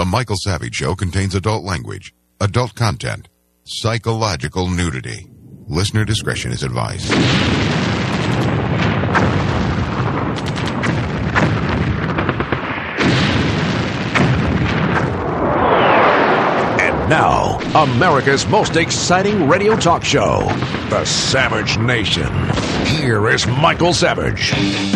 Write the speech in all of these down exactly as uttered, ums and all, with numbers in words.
Michael Savage Show contains adult language, adult content, psychological nudity. Listener discretion is advised. And now, America's most exciting radio talk show, The Savage Nation. Here is Michael Savage.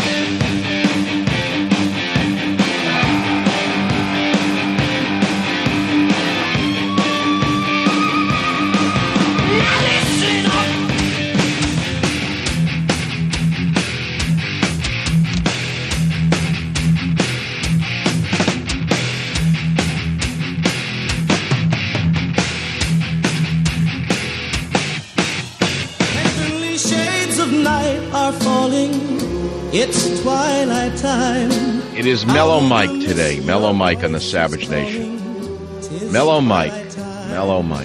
It's twilight time. It is Mellow Mike today. Mellow Mike on the Savage Nation. Mellow Mike. Mellow Mike.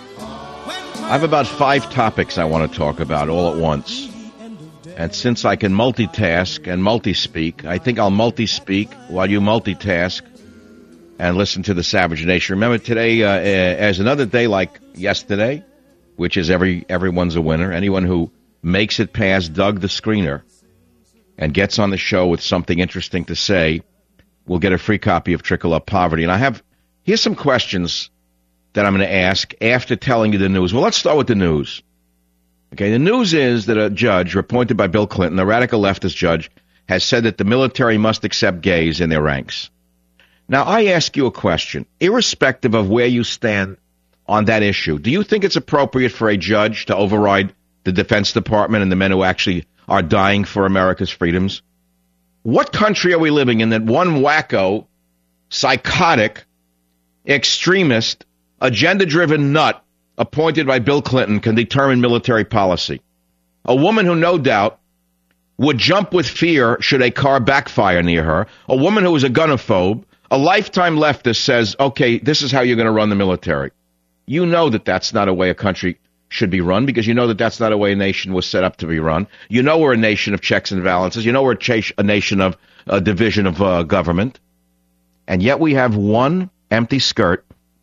I have about five topics I want to talk about all at once. And since I can multitask and multi-speak, I think I'll multi-speak while you multitask and listen to the Savage Nation. Remember, today uh, as another day like yesterday, which is every everyone's a winner. Anyone who makes it past Doug the Screener and gets on the show with something interesting to say, we'll get a free copy of Trickle Up Poverty. And I have, here's some questions that I'm going to ask after telling you the news. Well, let's start with the news. Okay, the news is that a judge appointed by Bill Clinton, a radical leftist judge, has said that the military must accept gays in their ranks. Now, I ask you a question. Irrespective of where you stand on that issue, do you think it's appropriate for a judge to override the Defense Department and the men who actually are dying for America's freedoms? What country are we living in that one wacko, psychotic, extremist, agenda-driven nut appointed by Bill Clinton can determine military policy? A woman who no doubt would jump with fear should a car backfire near her, a woman who is a gunophobe, a lifetime leftist says, okay, this is how you're going to run the military. You know that that's not a way a country should be run, because you know that that's not a way a nation was set up to be run. You know we're a nation of checks and balances. You know we're a, ch- a nation of uh, division of uh, government. And yet we have one empty skirt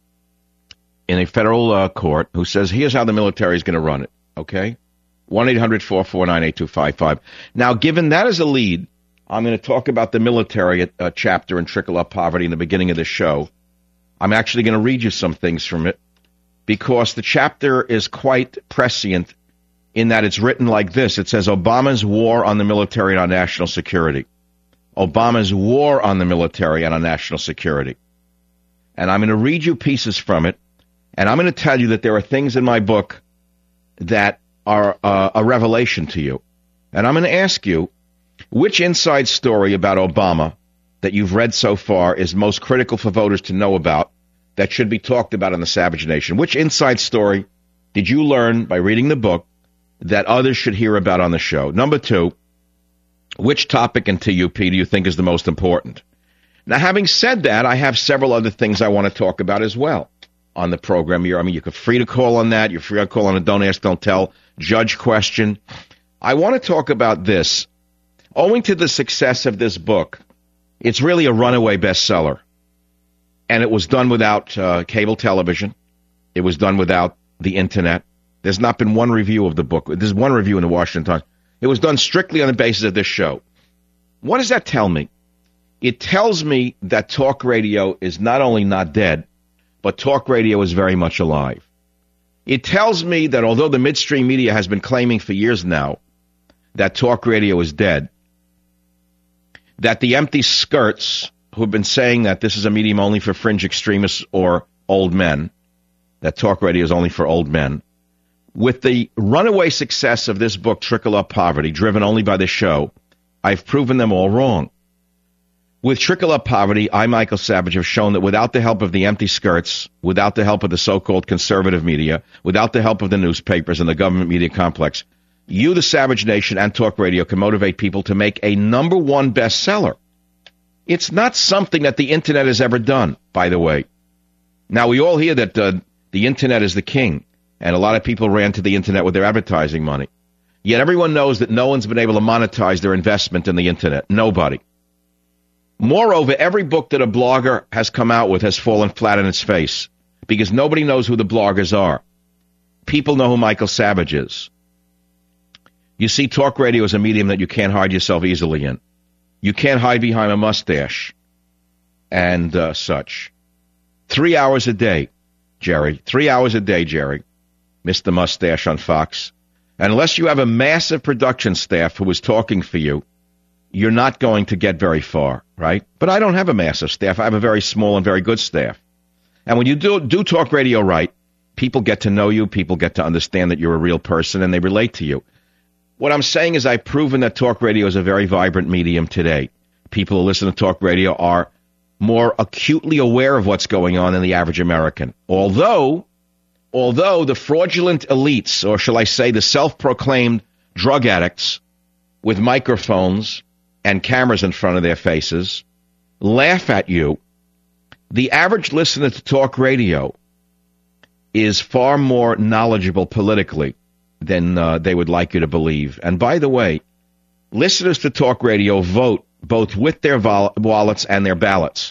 in a federal uh, court who says, here's how the military is going to run it, okay? one eight hundred four four nine eight two five five. Now, given that as a lead, I'm going to talk about the military uh, chapter in Trickle Up Poverty in the beginning of the show. I'm actually going to read you some things from it, because the chapter is quite prescient in that it's written like this. It says, Obama's war on the military and on national security. Obama's war on the military and on national security. And I'm going to read you pieces from it, and I'm going to tell you that there are things in my book that are uh, a revelation to you. And I'm going to ask you, which inside story about Obama that you've read so far is most critical for voters to know about, that should be talked about in the Savage Nation? Which inside story did you learn by reading the book that others should hear about on the show? Number two, which topic in T U P do you think is the most important? Now, having said that, I have several other things I want to talk about as well on the program here. I mean, you're free to call on that. You're free to call on a Don't Ask, Don't Tell judge question. I want to talk about this. Owing to the success of this book, it's really a runaway bestseller. And it was done without uh, cable television. It was done without the Internet. There's not been one review of the book. There's one review in the Washington Times. It was done strictly on the basis of this show. What does that tell me? It tells me that talk radio is not only not dead, but talk radio is very much alive. It tells me that although the midstream media has been claiming for years now that talk radio is dead, that the empty skirts who have been saying that this is a medium only for fringe extremists or old men, that talk radio is only for old men, with the runaway success of this book, Trickle Up Poverty, driven only by this show, I've proven them all wrong. With Trickle Up Poverty, I, Michael Savage, have shown that without the help of the empty skirts, without the help of the so-called conservative media, without the help of the newspapers and the government media complex, you, the Savage Nation, and talk radio can motivate people to make a number one bestseller. It's not something that the Internet has ever done, by the way. Now, we all hear that uh, the Internet is the king, and a lot of people ran to the Internet with their advertising money. Yet everyone knows that no one's been able to monetize their investment in the Internet. Nobody. Moreover, every book that a blogger has come out with has fallen flat on its face because nobody knows who the bloggers are. People know who Michael Savage is. You see, talk radio is a medium that you can't hide yourself easily in. You can't hide behind a mustache and uh, such. Three hours a day, Jerry. Three hours a day, Jerry. Mister Mustache on Fox. And unless you have a massive production staff who is talking for you, you're not going to get very far, right? But I don't have a massive staff. I have a very small and very good staff. And when you do, do talk radio right, people get to know you, people get to understand that you're a real person, and they relate to you. What I'm saying is I've proven that talk radio is a very vibrant medium today. People who listen to talk radio are more acutely aware of what's going on than the average American. Although, although the fraudulent elites, or shall I say the self-proclaimed drug addicts with microphones and cameras in front of their faces, laugh at you, the average listener to talk radio is far more knowledgeable politically than uh, they would like you to believe. And by the way, listeners to talk radio vote both with their vol- wallets and their ballots.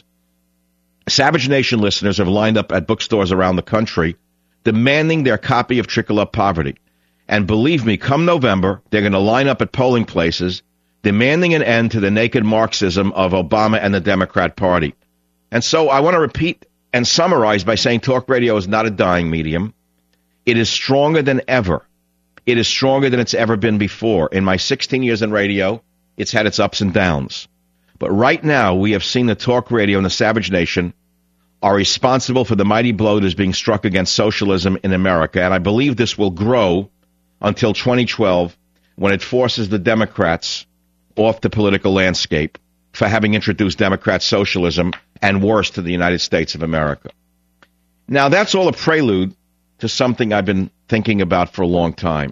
Savage Nation listeners have lined up at bookstores around the country demanding their copy of Trickle Up Poverty. And believe me, come November, they're going to line up at polling places demanding an end to the naked Marxism of Obama and the Democrat Party. And so I want to repeat and summarize by saying talk radio is not a dying medium. It is stronger than ever. It is stronger than it's ever been before. In my sixteen years in radio, it's had its ups and downs. But right now, we have seen the talk radio and the Savage Nation are responsible for the mighty blow that is being struck against socialism in America. And I believe this will grow until twenty twelve, when it forces the Democrats off the political landscape for having introduced Democrat socialism and worse to the United States of America. Now, that's all a prelude to something I've been thinking about for a long time.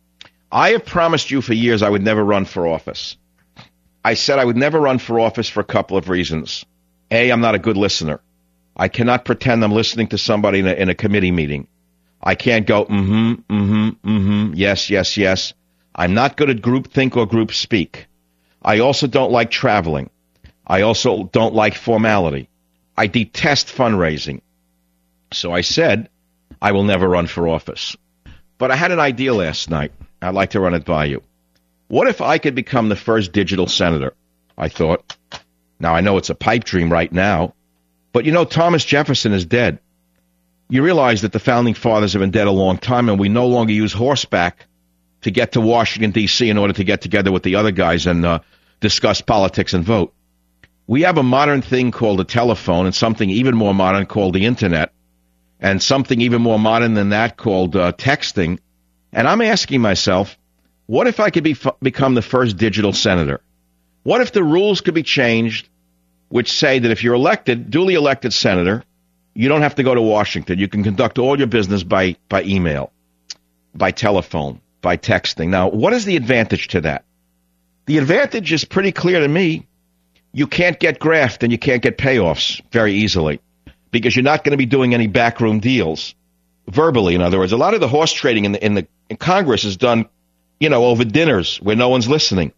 I have promised you for years I would never run for office. I said I would never run for office for a couple of reasons. A, I'm not a good listener. I cannot pretend I'm listening to somebody in a, in a committee meeting. I can't go, mm-hmm, mm-hmm, mm-hmm, yes, yes, yes. I'm not good at group think or group speak. I also don't like traveling. I also don't like formality. I detest fundraising. So I said I will never run for office. But I had an idea last night. I'd like to run it by you. What if I could become the first digital senator? I thought. Now, I know it's a pipe dream right now, but you know, Thomas Jefferson is dead. You realize that the founding fathers have been dead a long time, and we no longer use horseback to get to Washington, D C in order to get together with the other guys and uh, discuss politics and vote. We have a modern thing called a telephone and something even more modern called the Internet and something even more modern than that called uh, texting. And I'm asking myself, what if I could be, become the first digital senator? What if the rules could be changed, which say that if you're elected, duly elected senator, you don't have to go to Washington. You can conduct all your business by, by email, by telephone, by texting. Now, what is the advantage to that? The advantage is pretty clear to me. You can't get graft and you can't get payoffs very easily because you're not going to be doing any backroom deals verbally. In other words, a lot of the horse trading in the, in the in Congress is done, you know, over dinners where no one's listening.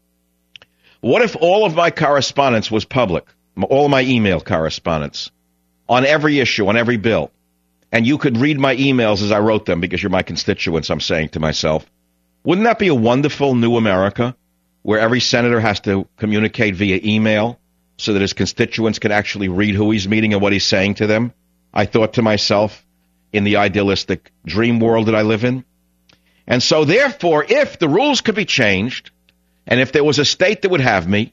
What if all of my correspondence was public, all of my email correspondence on every issue, on every bill, and you could read my emails as I wrote them because you're my constituents, I'm saying to myself? Wouldn't that be a wonderful new America where every senator has to communicate via email so that his constituents can actually read who he's meeting and what he's saying to them? I thought to myself in the idealistic dream world that I live in. And so, therefore, if the rules could be changed, and if there was a state that would have me,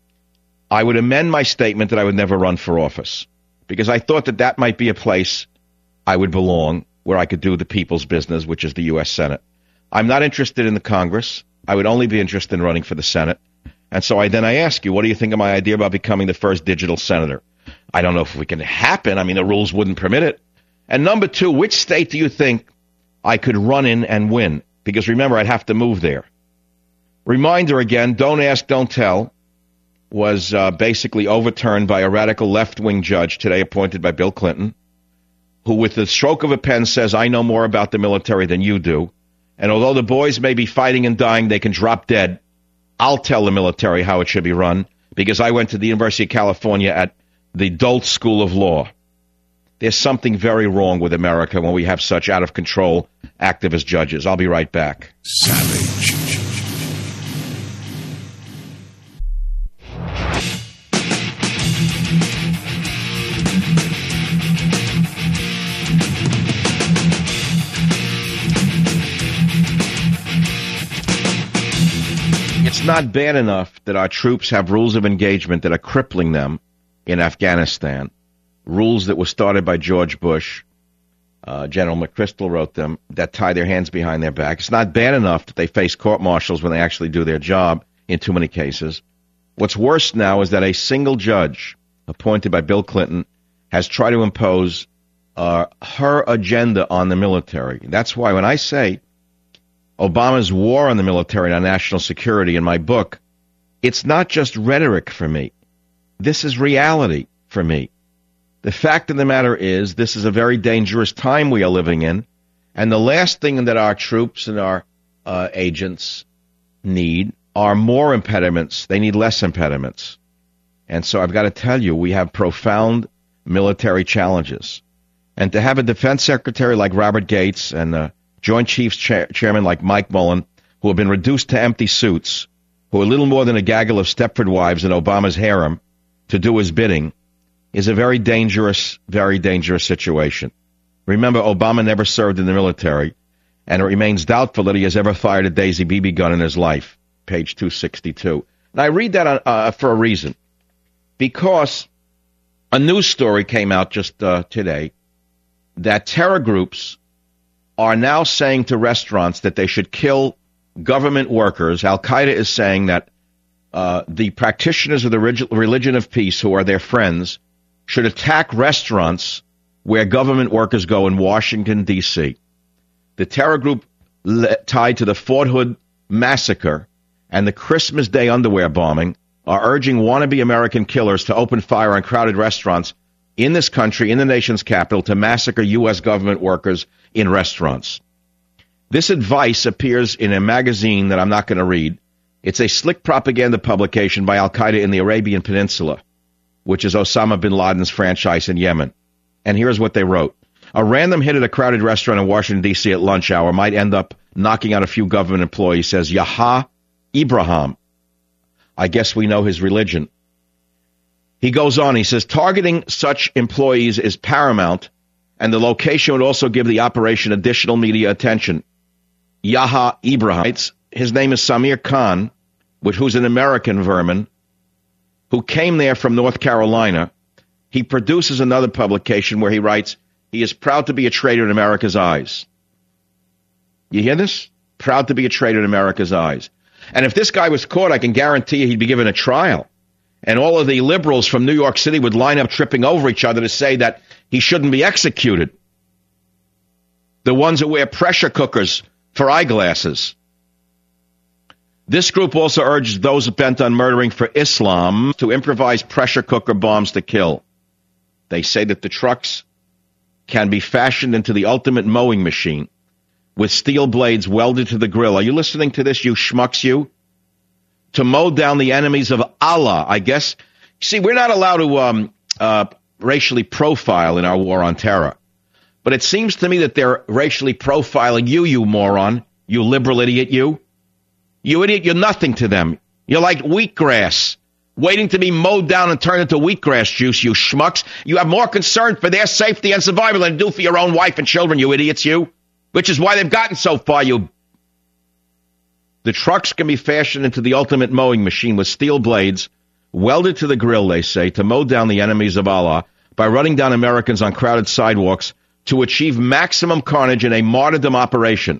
I would amend my statement that I would never run for office, because I thought that that might be a place I would belong, where I could do the people's business, which is the U S Senate. I'm not interested in the Congress. I would only be interested in running for the Senate. And so I then I ask you, what do you think of my idea about becoming the first digital senator? I don't know if it can happen. I mean, the rules wouldn't permit it. And number two, which state do you think I could run in and win? Because remember, I'd have to move there. Reminder again, Don't Ask, Don't Tell was uh, basically overturned by a radical left-wing judge today appointed by Bill Clinton, who with the stroke of a pen says, I know more about the military than you do. And although the boys may be fighting and dying, they can drop dead. I'll tell the military how it should be run because I went to the University of California at the Dolt School of Law. There's something very wrong with America when we have such out-of-control activist judges. I'll be right back. Savage. It's not bad enough that our troops have rules of engagement that are crippling them in Afghanistan, rules that were started by George Bush. Uh, General McChrystal wrote them, that tie their hands behind their back. It's not bad enough that they face court-martials when they actually do their job in too many cases. What's worse now is that a single judge appointed by Bill Clinton has tried to impose uh, her agenda on the military. That's why when I say Obama's war on the military and on national security in my book, it's not just rhetoric for me. This is reality for me. The fact of the matter is, this is a very dangerous time we are living in, and the last thing that our troops and our uh, agents need are more impediments. They need less impediments. And so I've got to tell you, we have profound military challenges. And to have a defense secretary like Robert Gates and a Joint Chiefs cha- chairman like Mike Mullen, who have been reduced to empty suits, who are little more than a gaggle of Stepford wives in Obama's harem to do his bidding, is a very dangerous, very dangerous situation. Remember, Obama never served in the military, and it remains doubtful that he has ever fired a Daisy B B gun in his life, page two sixty-two. And I read that uh, for a reason, because a news story came out just uh, today that terror groups are now saying to restaurants that they should kill government workers. Al-Qaeda is saying that uh, the practitioners of the religion of peace, who are their friends, should attack restaurants where government workers go in Washington, D C The terror group le- tied to the Fort Hood massacre and the Christmas Day underwear bombing are urging wannabe American killers to open fire on crowded restaurants in this country, in the nation's capital, to massacre U S government workers in restaurants. This advice appears in a magazine that I'm not going to read. It's a slick propaganda publication by Al-Qaeda in the Arabian Peninsula, which is Osama bin Laden's franchise in Yemen. And here's what they wrote. A random hit at a crowded restaurant in Washington, D C at lunch hour might end up knocking out a few government employees, says Yaha Ibrahim. I guess we know his religion. He goes on, he says, targeting such employees is paramount, and the location would also give the operation additional media attention. Yaha Ibrahim, his name is Samir Khan, which, who's an American vermin, who came there from North Carolina. He produces another publication where he writes, he is proud to be a traitor in America's eyes. You hear this? Proud to be a traitor in America's eyes. And if this guy was caught, I can guarantee you he'd be given a trial. And all of the liberals from New York City would line up tripping over each other to say that he shouldn't be executed. The ones that wear pressure cookers for eyeglasses. This group also urges those bent on murdering for Islam to improvise pressure cooker bombs to kill. They say that the trucks can be fashioned into the ultimate mowing machine with steel blades welded to the grill. Are you listening to this, you schmucks, you? To mow down the enemies of Allah, I guess. See, we're not allowed to um, uh, racially profile in our war on terror. But it seems to me that they're racially profiling you, you moron, you liberal idiot, you. You idiot, you're nothing to them. You're like wheatgrass, waiting to be mowed down and turned into wheatgrass juice, you schmucks. You have more concern for their safety and survival than you do for your own wife and children, you idiots, you. Which is why they've gotten so far, you. The trucks can be fashioned into the ultimate mowing machine with steel blades welded to the grill, they say, to mow down the enemies of Allah by running down Americans on crowded sidewalks to achieve maximum carnage in a martyrdom operation.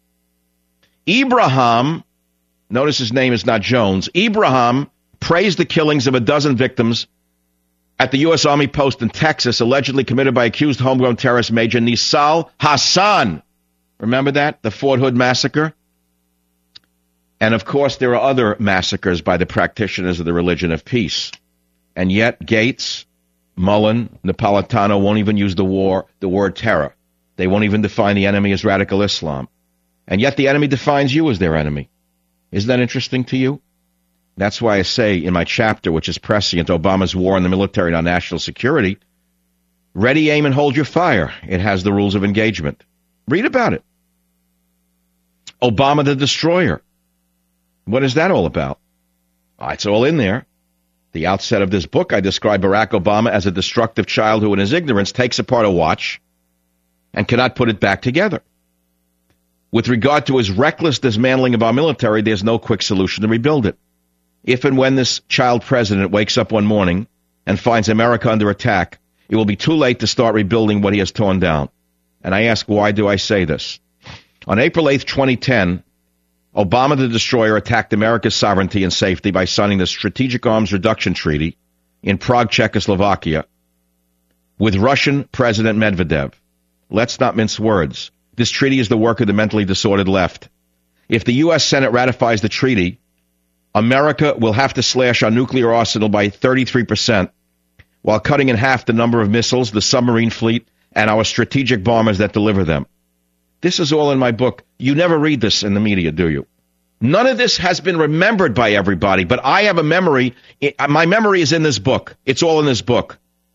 Ibrahim, notice his name is not Jones, Ibrahim praised the killings of a dozen victims at the U S Army post in Texas, allegedly committed by accused homegrown terrorist Major Nisal Hassan. Remember that? The Fort Hood massacre? And, of course, there are other massacres by the practitioners of the religion of peace. And yet Gates, Mullen, Napolitano won't even use the war, the word terror. They won't even define the enemy as radical Islam. And yet the enemy defines you as their enemy. Isn't that interesting to you? That's why I say in my chapter, which is prescient, Obama's war on the military and on national security, ready, aim, and hold your fire. It has the rules of engagement. Read about it. Obama the Destroyer. What is that all about? Oh, it's all in there. The outset of this book, I describe Barack Obama as a destructive child who in his ignorance takes apart a watch and cannot put it back together. With regard to his reckless dismantling of our military, there's no quick solution to rebuild it. If and when this child president wakes up one morning and finds America under attack, it will be too late to start rebuilding what he has torn down. And I ask, why do I say this? On April eighth, twenty ten, Obama the Destroyer attacked America's sovereignty and safety by signing the Strategic Arms Reduction Treaty in Prague, Czechoslovakia, with Russian President Medvedev. Let's not mince words. This treaty is the work of the mentally disordered left. If the U S Senate ratifies the treaty, America will have to slash our nuclear arsenal by thirty-three percent, while cutting in half the number of missiles, the submarine fleet, and our strategic bombers that deliver them. This is all in my book. You never read this in the media, do you? None of this has been remembered by everybody, but I have a memory. My memory is in this book. It's all in this book.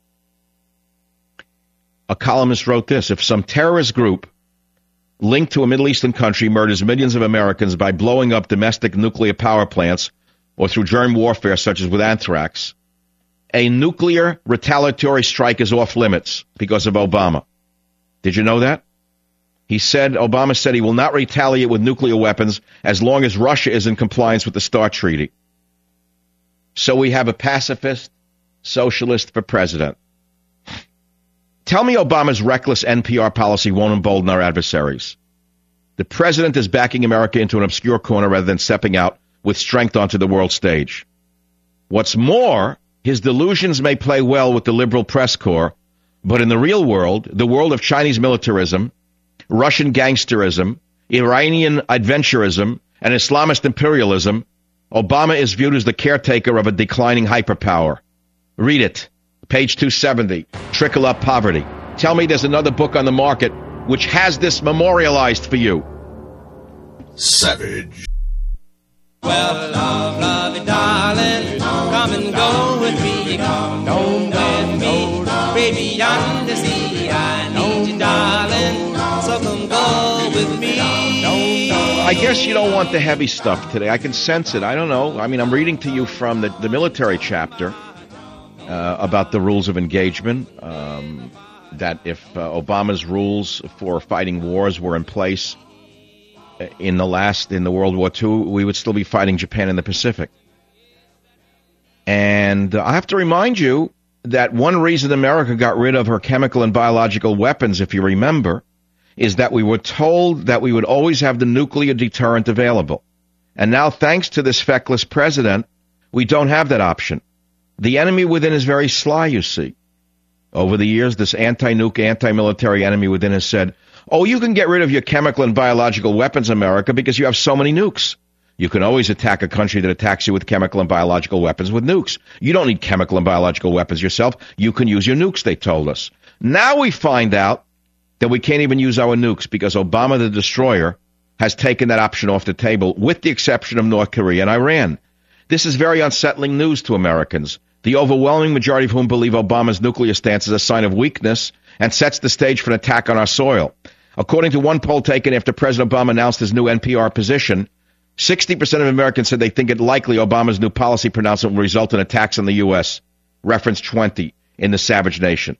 A columnist wrote this: if some terrorist group linked to a Middle Eastern country murders millions of Americans by blowing up domestic nuclear power plants or through germ warfare such as with anthrax, a nuclear retaliatory strike is off limits because of Obama. Did you know that? He said, Obama said he will not retaliate with nuclear weapons as long as Russia is in compliance with the START Treaty. So we have a pacifist socialist for president. Tell me Obama's reckless N P R policy won't embolden our adversaries. The president is backing America into an obscure corner rather than stepping out with strength onto the world stage. What's more, his delusions may play well with the liberal press corps, but in the real world, the world of Chinese militarism, Russian gangsterism, Iranian adventurism, and Islamist imperialism, Obama is viewed as the caretaker of a declining hyperpower. Read it. Page two seventy, Trickle Up Poverty. Tell me there's another book on the market which has this memorialized for you. Savage. Well, love, love it, darling. Come and go with me. Come home with me. Baby, beyond the sea. I need you, darling. So come go with me. I guess you don't want the heavy stuff today. I can sense it. I don't know. I mean, I'm reading to you from the, the military chapter. Uh, about the rules of engagement, um, that if uh, Obama's rules for fighting wars were in place in the last, in the World War Two, we would still be fighting Japan in the Pacific. And uh, I have to remind you that one reason America got rid of her chemical and biological weapons, if you remember, is that we were told that we would always have the nuclear deterrent available. And now, thanks to this feckless president, we don't have that option. The enemy within is very sly, you see. Over the years, this anti-nuke, anti-military enemy within has said, oh, you can get rid of your chemical and biological weapons, America, because you have so many nukes. You can always attack a country that attacks you with chemical and biological weapons with nukes. You don't need chemical and biological weapons yourself. You can use your nukes, they told us. Now we find out that we can't even use our nukes because Obama the Destroyer has taken that option off the table, with the exception of North Korea and Iran. This is very unsettling news to Americans, the overwhelming majority of whom believe Obama's nuclear stance is a sign of weakness and sets the stage for an attack on our soil. According to one poll taken after President Obama announced his new N P R position, sixty percent of Americans said they think it likely Obama's new policy pronouncement will result in attacks on the U S, reference twenty in the Savage Nation.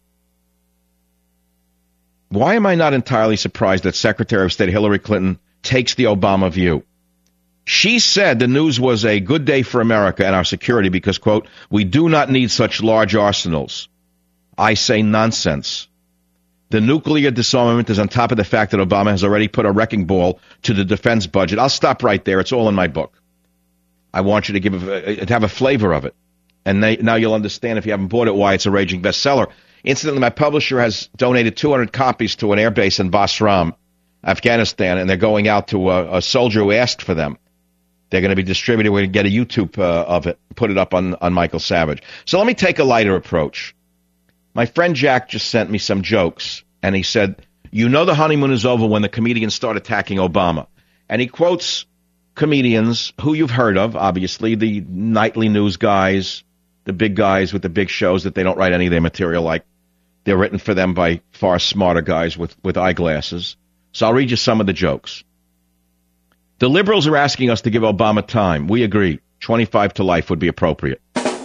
Why am I not entirely surprised that Secretary of State Hillary Clinton takes the Obama view? She said the news was a good day for America and our security because, quote, we do not need such large arsenals. I say nonsense. The nuclear disarmament is on top of the fact that Obama has already put a wrecking ball to the defense budget. I'll stop right there. It's all in my book. I want you to give a, to have a flavor of it. And they, now you'll understand, if you haven't bought it, why it's a raging bestseller. Incidentally, my publisher has donated two hundred copies to an air base in Basram, Afghanistan, and they're going out to a, a soldier who asked for them. They're going to be distributed. We're going to get a YouTube uh, of it, put it up on, on Michael Savage. So let me take a lighter approach. My friend Jack just sent me some jokes, and he said, you know the honeymoon is over when the comedians start attacking Obama. And he quotes comedians who you've heard of, obviously, the nightly news guys, the big guys with the big shows that they don't write any of their material like. They're written for them by far smarter guys with, with eyeglasses. So I'll read you some of the jokes. The liberals are asking us to give Obama time. We agree. twenty-five to life would be appropriate.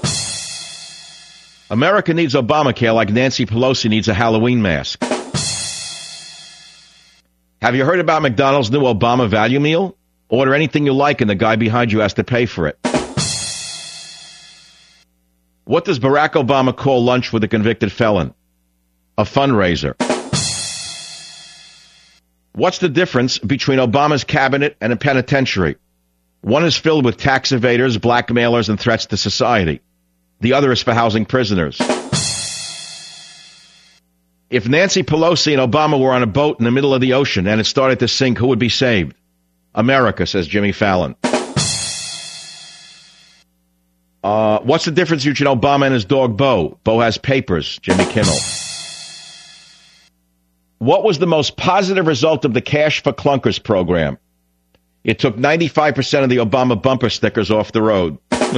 America needs Obamacare like Nancy Pelosi needs a Halloween mask. Have you heard about McDonald's new Obama value meal? Order anything you like and the guy behind you has to pay for it. What does Barack Obama call lunch with a convicted felon? A fundraiser. What's the difference between Obama's cabinet and a penitentiary? One is filled with tax evaders, blackmailers, and threats to society. The other is for housing prisoners. If Nancy Pelosi and Obama were on a boat in the middle of the ocean and it started to sink, who would be saved? America, says Jimmy Fallon. Uh, what's the difference between Obama and his dog Bo? Bo has papers, Jimmy Kimmel. What was the most positive result of the Cash for Clunkers program? It took ninety-five percent of the Obama bumper stickers off the road.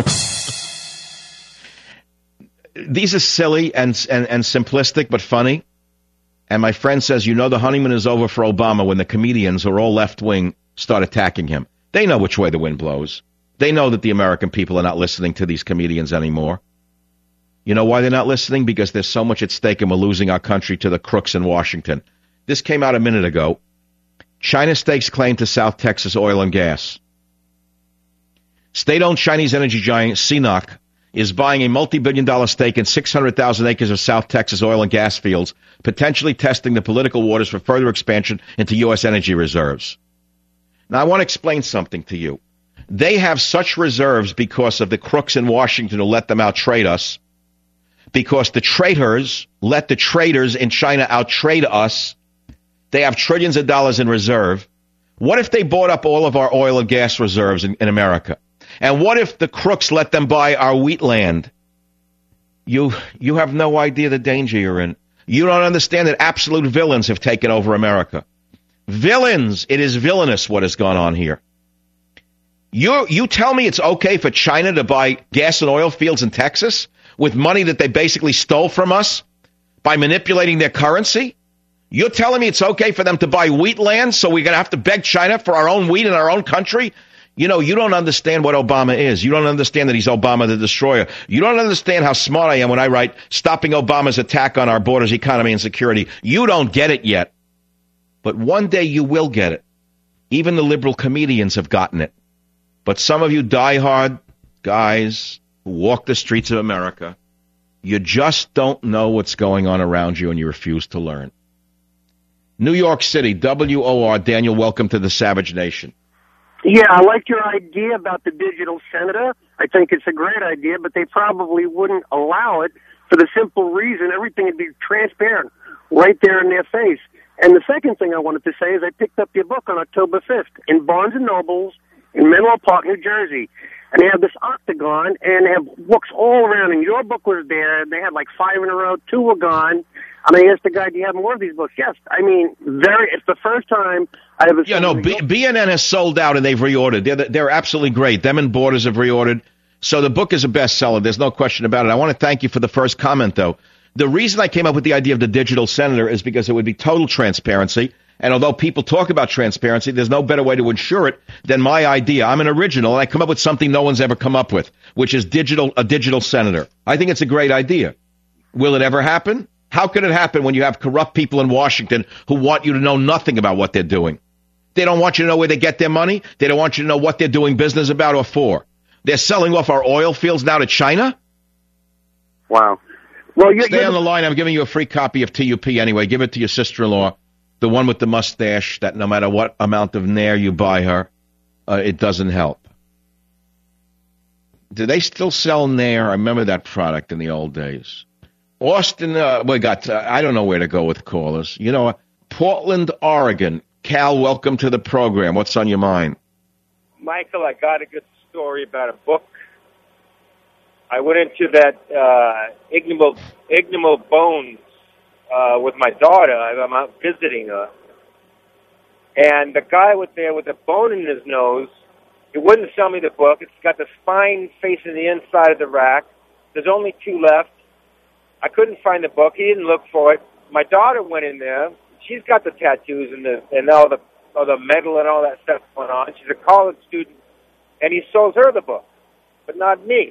These are silly and, and, and simplistic, but funny. And my friend says, you know, the honeymoon is over for Obama when the comedians, who are all left-wing, start attacking him. They know which way the wind blows. They know that the American people are not listening to these comedians anymore. You know why they're not listening? Because there's so much at stake and we're losing our country to the crooks in Washington. This came out a minute ago. China stakes claim to South Texas oil and gas. State-owned Chinese energy giant C N O C is buying a multi-billion dollar stake in six hundred thousand acres of South Texas oil and gas fields, potentially testing the political waters for further expansion into U S energy reserves. Now, I want to explain something to you. They have such reserves because of the crooks in Washington who let them out-trade us, because the traders let the traders in China out-trade us. They have trillions of dollars in reserve. What if they bought up all of our oil and gas reserves in, in America? And what if the crooks let them buy our wheat land? You, you have no idea the danger you're in. You don't understand that absolute villains have taken over America. Villains! It is villainous what has gone on here. You, you tell me it's okay for China to buy gas and oil fields in Texas with money that they basically stole from us by manipulating their currency? You're telling me it's okay for them to buy wheat land, so we're going to have to beg China for our own wheat in our own country? You know, you don't understand what Obama is. You don't understand that he's Obama the Destroyer. You don't understand how smart I am when I write stopping Obama's attack on our borders, economy, and security. You don't get it yet. But one day you will get it. Even the liberal comedians have gotten it. But some of you diehard guys who walk the streets of America, you just don't know what's going on around you and you refuse to learn. New York City, W O R. Daniel, welcome to the Savage Nation. Yeah, I like your idea about the digital senator. I think it's a great idea, but they probably wouldn't allow it for the simple reason everything would be transparent right there in their face. And the second thing I wanted to say is I picked up your book on October fifth in Barnes and Nobles in Menlo Park, New Jersey. And they have this octagon, and they have books all around. And your book was there. They had like five in a row. Two were gone. And I asked the guy, do you have more of these books? Yes. I mean, very. It's the first time I ever Yeah, no, B- BNN has sold out, and they've reordered. They're, they're absolutely great. Them and Borders have reordered. So the book is a bestseller. There's no question about it. I want to thank you for the first comment, though. The reason I came up with the idea of the digital senator is because it would be total transparency. And although people talk about transparency, there's no better way to ensure it than my idea. I'm an original, and I come up with something no one's ever come up with, which is digital a digital senator. I think it's a great idea. Will it ever happen? How could it happen when you have corrupt people in Washington who want you to know nothing about what they're doing? They don't want you to know where they get their money. They don't want you to know what they're doing business about or for. They're selling off our oil fields now to China? Wow. Well, you're, Stay you're on the line. I'm giving you a free copy of T U P anyway. Give it to your sister-in-law, the one with the mustache that no matter what amount of Nair you buy her, uh, it doesn't help. Do they still sell Nair? I remember that product in the old days. Austin, uh, we got, uh, I don't know where to go with callers. You know, Portland, Oregon. Cal, welcome to the program. What's on your mind? Michael, I got a good story about a book. I went into that uh, ignoble, ignoble bones uh, with my daughter. I'm out visiting her. And the guy was there with a bone in his nose He wouldn't sell me the book. It's got the spine facing the inside of the rack. There's only two left. I couldn't find the book. He didn't look for it. My daughter went in there. She's got the tattoos and the and all the all the medal and all that stuff going on. She's a college student, and he sold her the book, but not me.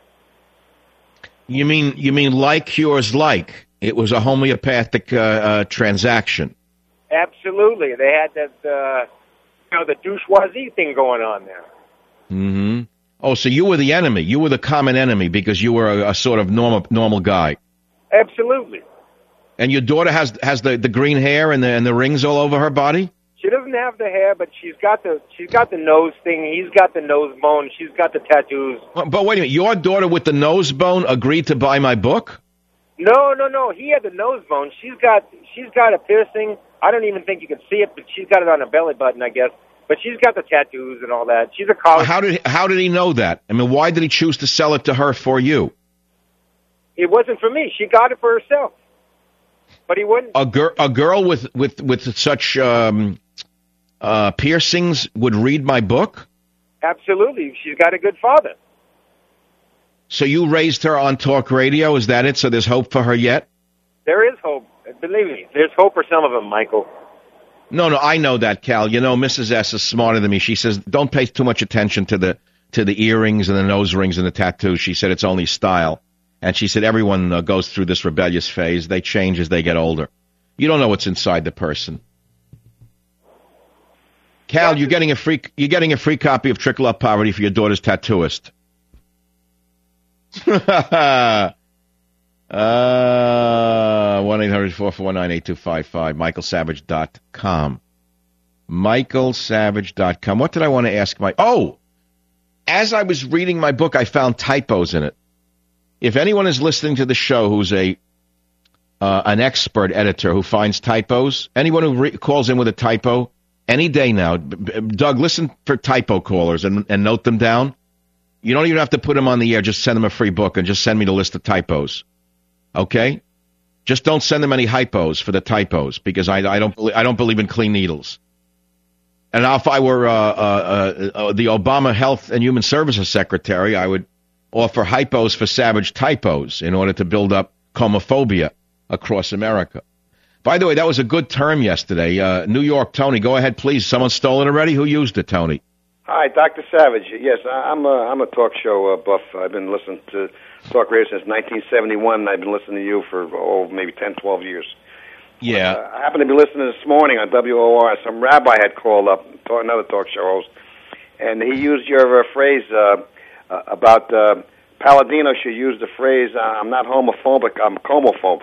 You mean you mean like cures like? It was a homeopathic uh, uh, transaction. Absolutely. They had that, uh, you know, the douche-wazie thing going on there. Mm-hmm. Oh, so you were the enemy. You were the common enemy because you were a, a sort of normal normal guy. Absolutely. And your daughter has has the, the green hair and the and the rings all over her body? She doesn't have the hair, but she's got the she's got the nose thing. He's got the nose bone. She's got the tattoos. But wait a minute, your daughter with the nose bone agreed to buy my book? No, no, no. He had the nose bone. She's got she's got a piercing. I don't even think you can see it, but she's got it on her belly button, I guess. But she's got the tattoos and all that. She's a college. How did how did he know that? I mean, why did he choose to sell it to her for you? It wasn't for me. She got it for herself. But he wouldn't. A girl, a girl with with with such um, uh, piercings would read my book? Absolutely. She's got a good father. So you raised her on talk radio, is that it? So there's hope for her yet? There is hope. Believe me, there's hope for some of them, Michael. No, no, I know that, Cal. You know, Missus S is smarter than me. She says, don't pay too much attention to the to the earrings and the nose rings and the tattoos. She said it's only style. And she said everyone uh, goes through this rebellious phase. They change as they get older. You don't know what's inside the person. Cal, you're getting a free you're getting a free copy of Trickle Up Poverty for your daughter's tattooist. uh, one eight hundred four four nine eight two five five, michael savage dot com. michael savage dot com. What did I want to ask my... Oh! As I was reading my book, I found typos in it. If anyone is listening to the show who's a uh, an expert editor who finds typos, anyone who re- calls in with a typo, any day now, Doug, listen for typo callers and, and note them down. You don't even have to put them on the air. Just send them a free book and just send me the list of typos. Okay? Just don't send them any hypos for the typos because I, I don't I don't believe in clean needles. And now if I were uh, uh, uh, the Obama Health and Human Services Secretary, I would offer hypos for savage typos in order to build up homophobia across America. By the way, that was a good term yesterday. Uh, New York, Tony, go ahead, please. Someone stole it already? Who used it, Tony? Hi, Doctor Savage. Yes, I'm a, I'm a talk show uh, buff. I've been listening to talk radio since nineteen seventy-one, and I've been listening to you for, oh, maybe ten, twelve years. Yeah. But, uh, I happened to be listening this morning on W O R. Some rabbi had called up, another talk show host, and he used your uh, phrase... Uh, Uh, about uh, Palladino should use the phrase, uh, I'm not homophobic, I'm comophobic.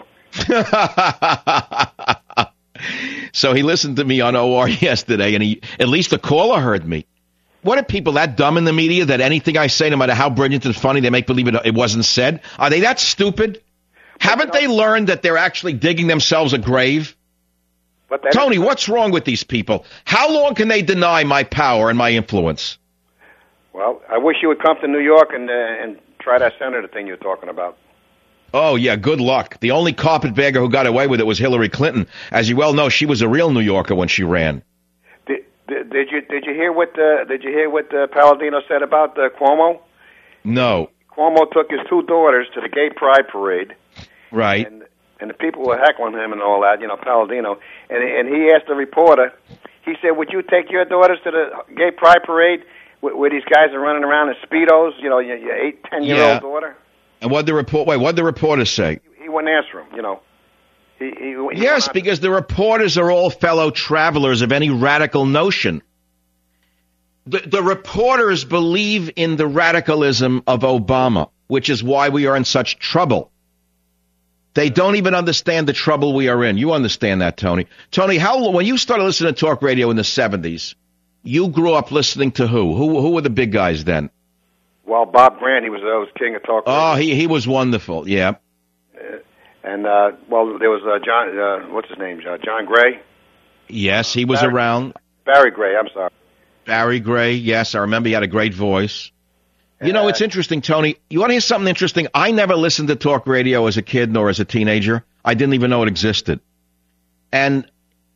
So he listened to me on O R yesterday, and he at least the caller heard me. What are people that dumb in the media that anything I say, no matter how brilliant and funny, they make believe it, it wasn't said? Are they that stupid? Haven't they learned that they're actually digging themselves a grave? But that Tony, what's wrong with these people? How long can they deny my power and my influence? Well, I wish you would come to New York and uh, and try that senator thing you're talking about. Oh, yeah, good luck. The only carpetbagger who got away with it was Hillary Clinton. As you well know, she was a real New Yorker when she ran. Did, did, did you did you hear what uh, did you hear what uh, Palladino said about uh, Cuomo? No. Cuomo took his two daughters to the gay pride parade. Right. And, and the people were heckling him and all that, you know, Palladino. And and he asked the reporter, he said, "Would you take your daughters to the gay pride parade where these guys are running around in Speedos, you know, your, your eight, ten-year-old yeah. daughter?" And what the report? Wait, what the reporter say? He, he wouldn't answer him, you know. He, he, he yes, because the reporters are all fellow travelers of any radical notion. The, the reporters believe in the radicalism of Obama, which is why we are in such trouble. They don't even understand the trouble we are in. You understand that, Tony. Tony, how when you started listening to talk radio in the seventies, you grew up listening to who? Who who were the big guys then? Well, Bob Grant, he was, uh, was king of talk radio. Oh, he he was wonderful, yeah. Uh, and, uh, well, there was uh, John, uh, what's his name, uh, John Gray? Yes, he was Barry, around. Barry Gray, I'm sorry. Barry Gray, yes, I remember he had a great voice. You know, it's interesting, Tony. You want to hear something interesting? I never listened to talk radio as a kid nor as a teenager. I didn't even know it existed. And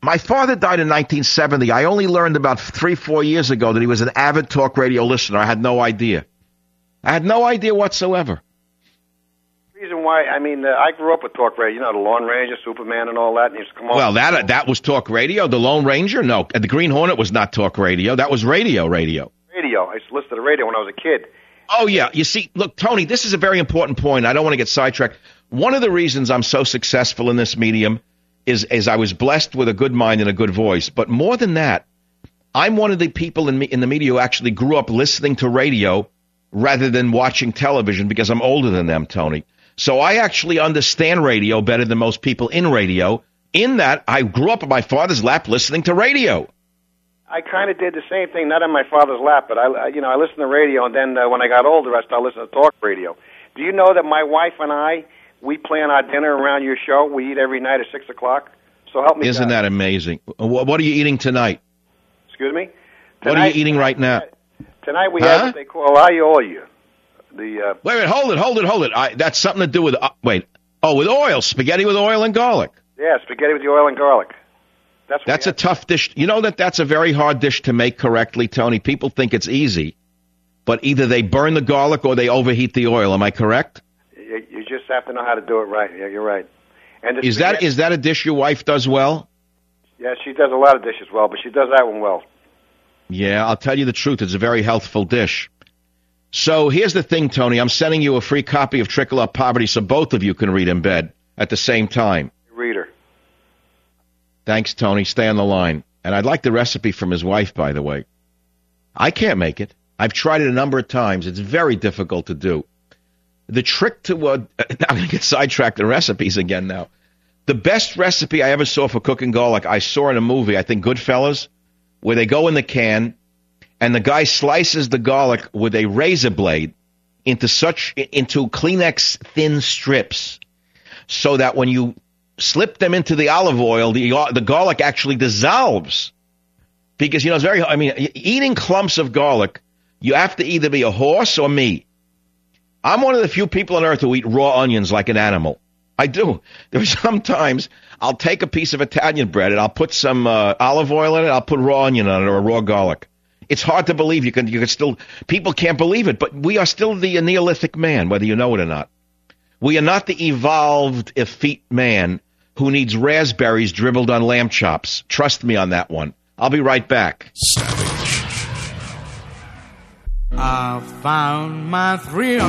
My father died in nineteen seventy. I only learned about three, four years ago that he was an avid talk radio listener. I had no idea. I had no idea whatsoever. Reason why, I mean, uh, I grew up with talk radio. You know, the Lone Ranger, Superman, and all that. And he used to come on. Well, that uh, that was talk radio. The Lone Ranger, no. The Green Hornet was not talk radio. That was radio, radio. Radio. I used to listen to the radio when I was a kid. Oh, yeah. You see, look, Tony, this is a very important point. I don't want to get sidetracked. One of the reasons I'm so successful in this medium is, is I was blessed with a good mind and a good voice. But more than that, I'm one of the people in, me, in the media who actually grew up listening to radio rather than watching television because I'm older than them, Tony. So I actually understand radio better than most people in radio, in that I grew up on my father's lap listening to radio. I kind of did the same thing, not on my father's lap, but I, you know, I listened to radio, and then uh, when I got older, I started listening to talk radio. Do you know that my wife and I, we plan our dinner around your show? We eat every night at six o'clock. So help me. Isn't God. that amazing? What are you eating tonight? Excuse me? Tonight, what are you eating right now? Tonight we huh? have what they call aioli. The uh, wait, wait, hold it, hold it, hold it. I, that's something to do with uh, wait. Oh, with oil, spaghetti with oil and garlic. Yeah, spaghetti with the oil and garlic. That's that's a tough dish. You know that that's a very hard dish to make correctly, Tony. People think it's easy, but either they burn the garlic or they overheat the oil. Am I correct? You, you just have to know how to do it right. Yeah, you're right. And is spaghetti, that is that a dish your wife does well? Yeah, she does a lot of dishes well, but she does that one well. Yeah, I'll tell you the truth. It's a very healthful dish. So here's the thing, Tony. I'm sending you a free copy of Trickle Up Poverty so both of you can read in bed at the same time. Reader. Thanks, Tony. Stay on the line. And I'd like the recipe from his wife, by the way. I can't make it. I've tried it a number of times. It's very difficult to do. The trick to uh, I'm going to get sidetracked in recipes again now. The best recipe I ever saw for cooking garlic, I saw in a movie, I think Goodfellas, where they go in the can and the guy slices the garlic with a razor blade into such into Kleenex thin strips, so that when you slip them into the olive oil, the the garlic actually dissolves. Because you know it's very. I mean, eating clumps of garlic, you have to either be a horse or me. I'm one of the few people on earth who eat raw onions like an animal. I do. There are sometimes I'll take a piece of Italian bread and I'll put some uh, olive oil in it. I'll put raw onion on it or raw garlic. It's hard to believe. You can, you can still, people can't believe it, but we are still the Neolithic man, whether you know it or not. We are not the evolved, effete man who needs raspberries dribbled on lamb chops. Trust me on that one. I'll be right back. Savage. I found my thrill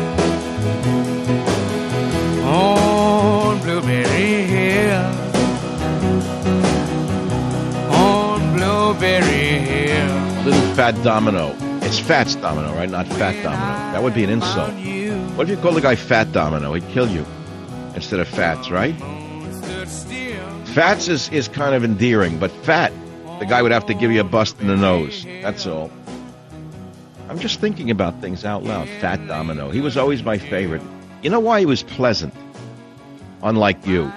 on Blueberry Hill, on Blueberry Hill. Little Fat Domino. It's Fats Domino, right? Not Fat Domino. That would be an insult. What if you call the guy Fat Domino? He'd kill you instead of Fats, right? Fats is, is kind of endearing, but Fat, the guy would have to give you a bust in the nose. That's all. I'm just thinking about things out loud. Fat Domino. He was always my favorite. You know why he was pleasant? Unlike you.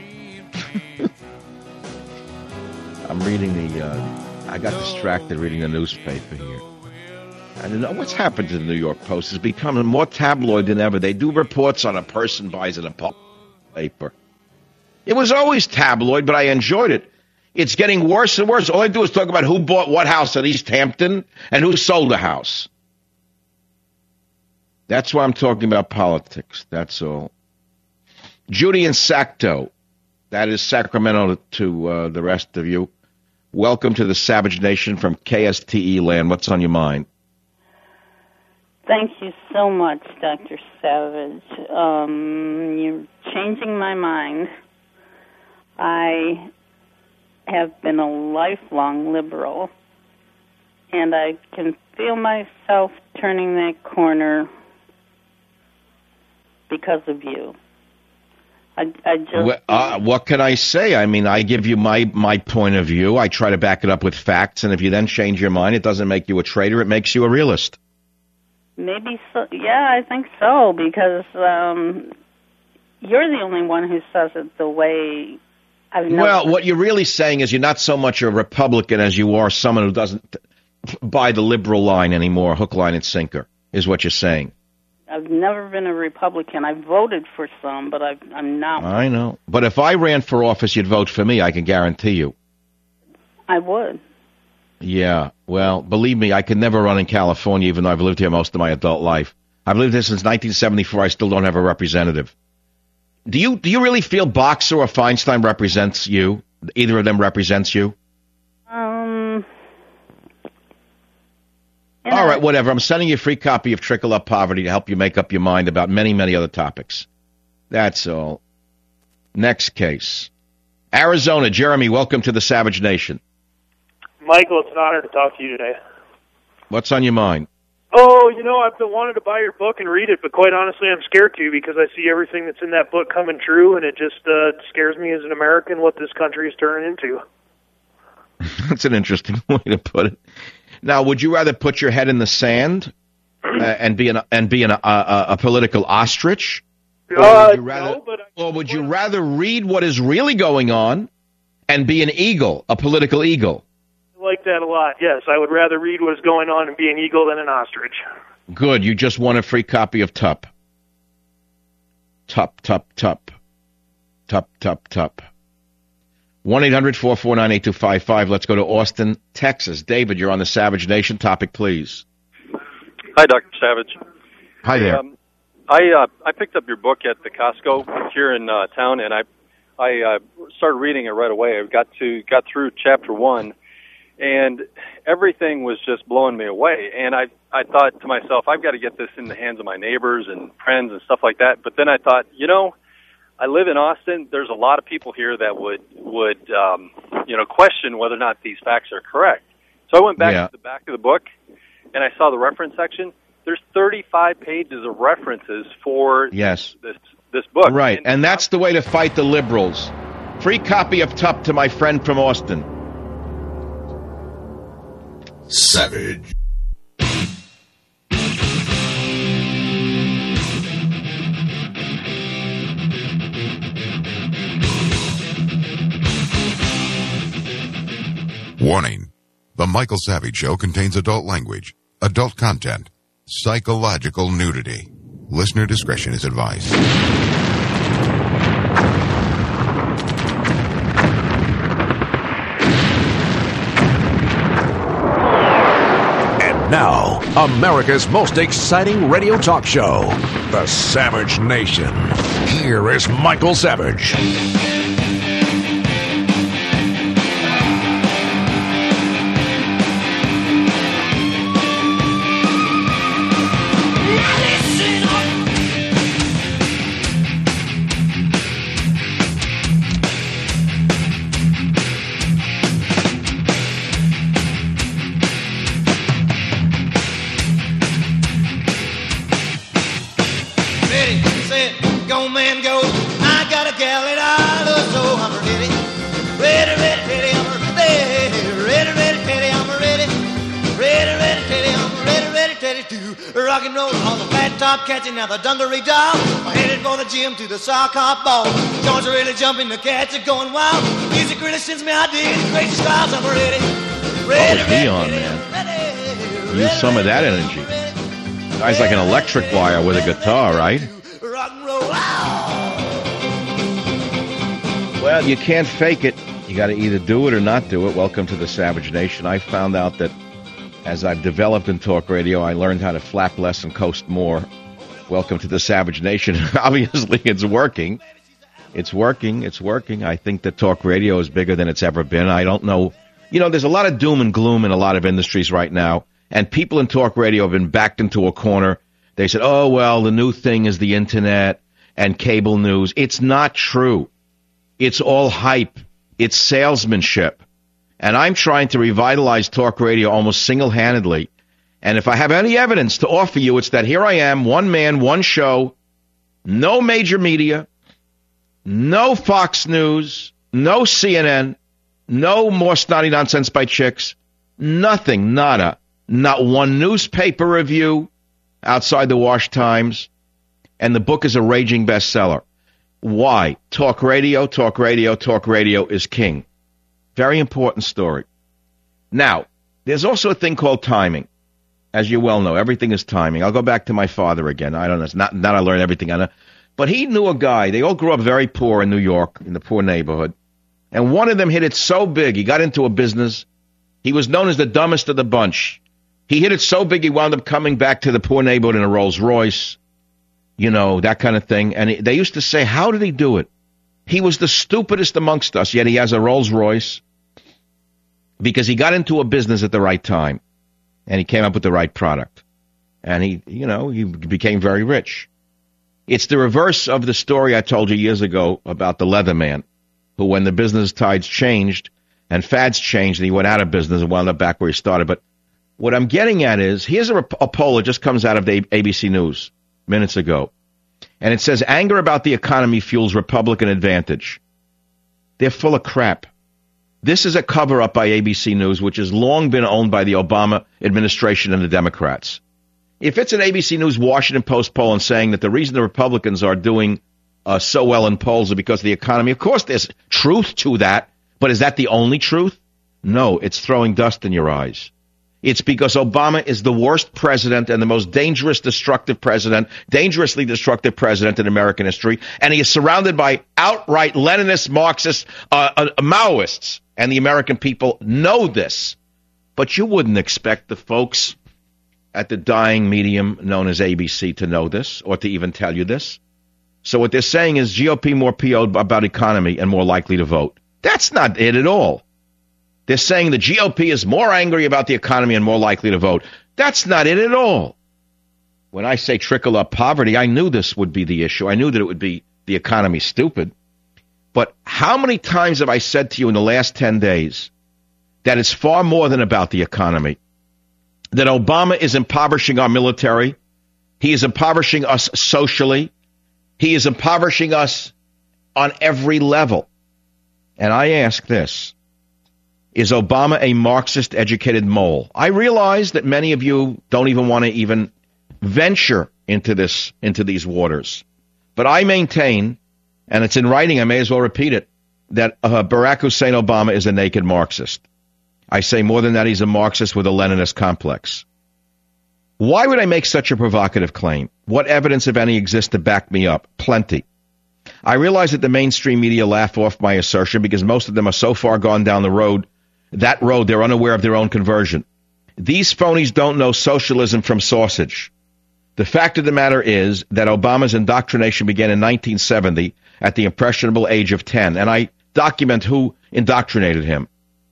I'm reading the... Uh, I got distracted reading the newspaper here. I don't know what's happened to the New York Post. It's become more tabloid than ever. They do reports on a person buys an paper. It was always tabloid, but I enjoyed it. It's getting worse and worse. All I do is talk about who bought what house at East Hampton and who sold a house. That's why I'm talking about politics. That's all. Judy and Sacto. That is Sacramento to uh, the rest of you. Welcome to the Savage Nation from K S T E land. What's on your mind? Thank you so much, Doctor Savage. Um, you're changing my mind. I have been a lifelong liberal, and I can feel myself turning that corner because of you. I, I just well, uh, what can I say? I mean, I give you my, my point of view. I try to back it up with facts, and if you then change your mind, it doesn't make you a traitor. It makes you a realist. Maybe so. Yeah, I think so, because um, you're the only one who says it the way I've known. Well, what you're really saying is you're not so much a Republican as you are someone who doesn't buy the liberal line anymore, hook, line, and sinker, is what you're saying. I've never been a Republican. I voted for some, but I've, I'm not. I know. But if I ran for office, you'd vote for me, I can guarantee you. I would. Yeah, well, believe me, I could never run in California, even though I've lived here most of my adult life. I've lived here since nineteen seventy-four. I still don't have a representative. Do you do you really feel Boxer or Feinstein represents you? Either of them represents you? Um. You All know, right, whatever. I'm sending you a free copy of Trickle Up Poverty to help you make up your mind about many, many other topics. That's all. Next case. Arizona, Jeremy, welcome to the Savage Nation. Michael, it's an honor to talk to you today. What's on your mind? Oh, you know, I've been wanting to buy your book and read it, but quite honestly, I'm scared to because I see everything that's in that book coming true, and it just uh, scares me as an American what this country is turning into. That's an interesting way to put it. Now, would you rather put your head in the sand uh, and be an and be an, uh, a, a political ostrich, or Uh, would you rather, no, but I, or would you rather read what is really going on and be an eagle, a political eagle? I like that a lot, yes. I would rather read what's going on and be an eagle than an ostrich. Good. You just won a free copy of Tup. Tup, Tup, Tup. Tup, Tup, Tup. one eight hundred four four nine eight two five five. Let's go to Austin, Texas. David, you're on the Savage Nation. Topic, please. Hi, Doctor Savage. Hi there. Um, I uh, I picked up your book at the Costco here in uh, town, and I I uh, started reading it right away. I got to got through chapter one, and everything was just blowing me away. And I I thought to myself, I've got to get this in the hands of my neighbors and friends and stuff like that. But then I thought, you know, I live in Austin. There's a lot of people here that would would um, you know question whether or not these facts are correct. So I went back Yeah. to the back of the book, and I saw the reference section. There's thirty-five pages of references for Yes. this this book. Right, and that's the way to fight the liberals. Free copy of Tup to my friend from Austin. Savage. Warning. The Michael Savage Show contains adult language, adult content, psychological nudity. Listener discretion is advised. And now, America's most exciting radio talk show, The Savage Nation. Here is Michael Savage. Ready, set, go man go. I got a gal that I love so I'm ready. Ready, ready, ready, I'm ready. Ready, ready, ready, I'm ready. Ready, ready, ready, I'm ready, ready, ready to rock and roll on the flat top, catching out the dungaree doll. I'm headed for the gym to the sock hop ball. Joints are really jumping, the cats are going wild. Music really sends me ideas, crazy styles, I'm ready. Ready, Oh, ready, Leon, ready, man. ready, Use some of that energy. Guy's like an electric wire with a guitar, right? rock and roll. Well, you can't fake it. You got to either do it or not do it. Welcome to the Savage Nation. I found out that as I've developed in talk radio, I learned how to flap less and coast more. Welcome to the Savage Nation. Obviously, it's working. It's working. It's working. I think that talk radio is bigger than it's ever been. I don't know. You know, there's a lot of doom and gloom in a lot of industries right now, and people in talk radio have been backed into a corner. They said, oh, well, the new thing is the internet and cable news. It's not true. It's all hype. It's salesmanship. And I'm trying to revitalize talk radio almost single-handedly. And if I have any evidence to offer you, it's that here I am, one man, one show, no major media, no Fox News, no C N N, no more snotty nonsense by chicks, nothing, nada, not one newspaper review outside the Wash Times, and the book is a raging bestseller. Why? Talk radio, talk radio, talk radio is king. Very important story. Now, there's also a thing called timing. As you well know, everything is timing. I'll go back to my father again. I don't know. It's not, not I learned everything I know. But he knew a guy. They all grew up very poor in New York, in the poor neighborhood. And one of them hit it so big, he got into a business. He was known as the dumbest of the bunch. He hit it so big, he wound up coming back to the poor neighborhood in a Rolls Royce, you know, that kind of thing. And he, they used to say, how did he do it? He was the stupidest amongst us, yet he has a Rolls Royce because he got into a business at the right time and he came up with the right product. And he, you know, he became very rich. It's the reverse of the story I told you years ago about the Leatherman, who when the business tides changed and fads changed and he went out of business and wound up back where he started. But what I'm getting at is, here's a, a poll that just comes out of the A B C News minutes ago. And it says, anger about the economy fuels Republican advantage. They're full of crap. This is a cover-up by A B C News, which has long been owned by the Obama administration and the Democrats. If it's an A B C News Washington Post poll and saying that the reason the Republicans are doing uh, so well in polls is because of the economy, of course there's truth to that, but is that the only truth? No, it's throwing dust in your eyes. It's because Obama is the worst president and the most dangerous, destructive president, dangerously destructive president in American history, and he is surrounded by outright Leninist, Marxist, uh, uh, Maoists, and the American people know this. But you wouldn't expect the folks at the dying medium known as A B C to know this or to even tell you this. So what they're saying is G O P more P O'd about economy and more likely to vote. That's not it at all. They're saying the G O P is more angry about the economy and more likely to vote. That's not it at all. When I say trickle up poverty, I knew this would be the issue. I knew that it would be the economy stupid. But how many times have I said to you in the last ten days that it's far more than about the economy? That Obama is impoverishing our military. He is impoverishing us socially. He is impoverishing us on every level. And I ask this. Is Obama a Marxist-educated mole? I realize that many of you don't even want to even venture into this, into these waters. But I maintain, and it's in writing, I may as well repeat it, that uh, Barack Hussein Obama is a naked Marxist. I say more than that, he's a Marxist with a Leninist complex. Why would I make such a provocative claim? What evidence, if any, exists to back me up? Plenty. I realize that the mainstream media laugh off my assertion because most of them are so far gone down the road, that road, they're unaware of their own conversion. These phonies don't know socialism from sausage. The fact of the matter is that Obama's indoctrination began in nineteen seventy at the impressionable age of ten, and I document who indoctrinated him.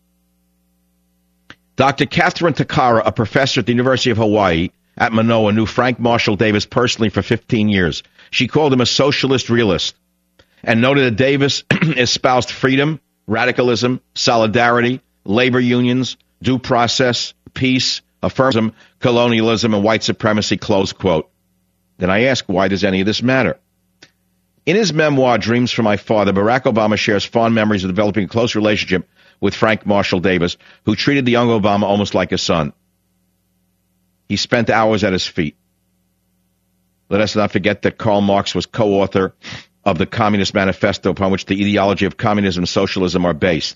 Doctor Catherine Takara, a professor at the University of Hawaii at Manoa, knew Frank Marshall Davis personally for fifteen years. She called him a socialist realist and noted that Davis espoused freedom, radicalism, solidarity, labor unions, due process, peace, affirmism, colonialism, and white supremacy, close quote. Then I ask, why does any of this matter? In his memoir, Dreams from My Father, Barack Obama shares fond memories of developing a close relationship with Frank Marshall Davis, who treated the young Obama almost like a son. He spent hours at his feet. Let us not forget that Karl Marx was co-author of the Communist Manifesto, upon which the ideology of communism and socialism are based.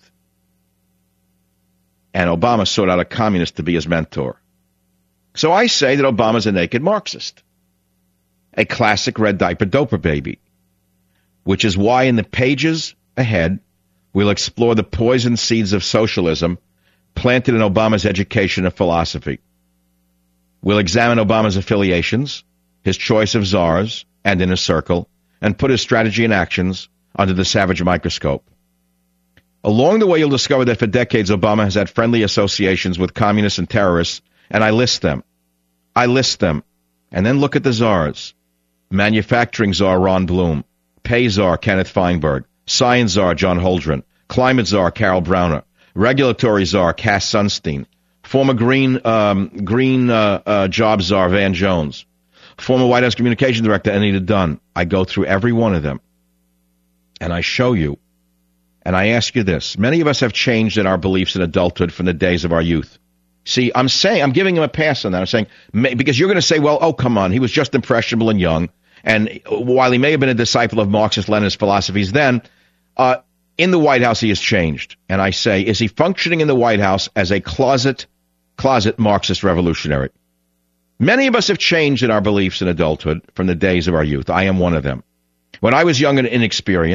And Obama sought out a communist to be his mentor. So I say that Obama's a naked Marxist, a classic red diaper doper baby, which is why in the pages ahead we'll explore the poison seeds of socialism planted in Obama's education and philosophy. We'll examine Obama's affiliations, his choice of czars and inner circle, and put his strategy and actions under the savage microscope. Along the way, you'll discover that for decades, Obama has had friendly associations with communists and terrorists, and I list them. I list them. And then look at the czars. Manufacturing czar Ron Bloom, pay czar Kenneth Feinberg, science czar John Holdren, climate czar Carol Browner, regulatory czar Cass Sunstein, former green um, green uh, uh, job czar Van Jones, former White House communications director Anita Dunn. I go through every one of them, and I show you. And I ask you this. Many of us have changed in our beliefs in adulthood from the days of our youth. See, I'm saying, I'm giving him a pass on that. I'm saying, because you're going to say, well, oh, come on, he was just impressionable and young. And while he may have been a disciple of Marxist-Leninist philosophies then, uh, in the White House he has changed. And I say, is he functioning in the White House as a closet, closet Marxist revolutionary? Many of us have changed in our beliefs in adulthood from the days of our youth. I am one of them. When I was young and inexperienced,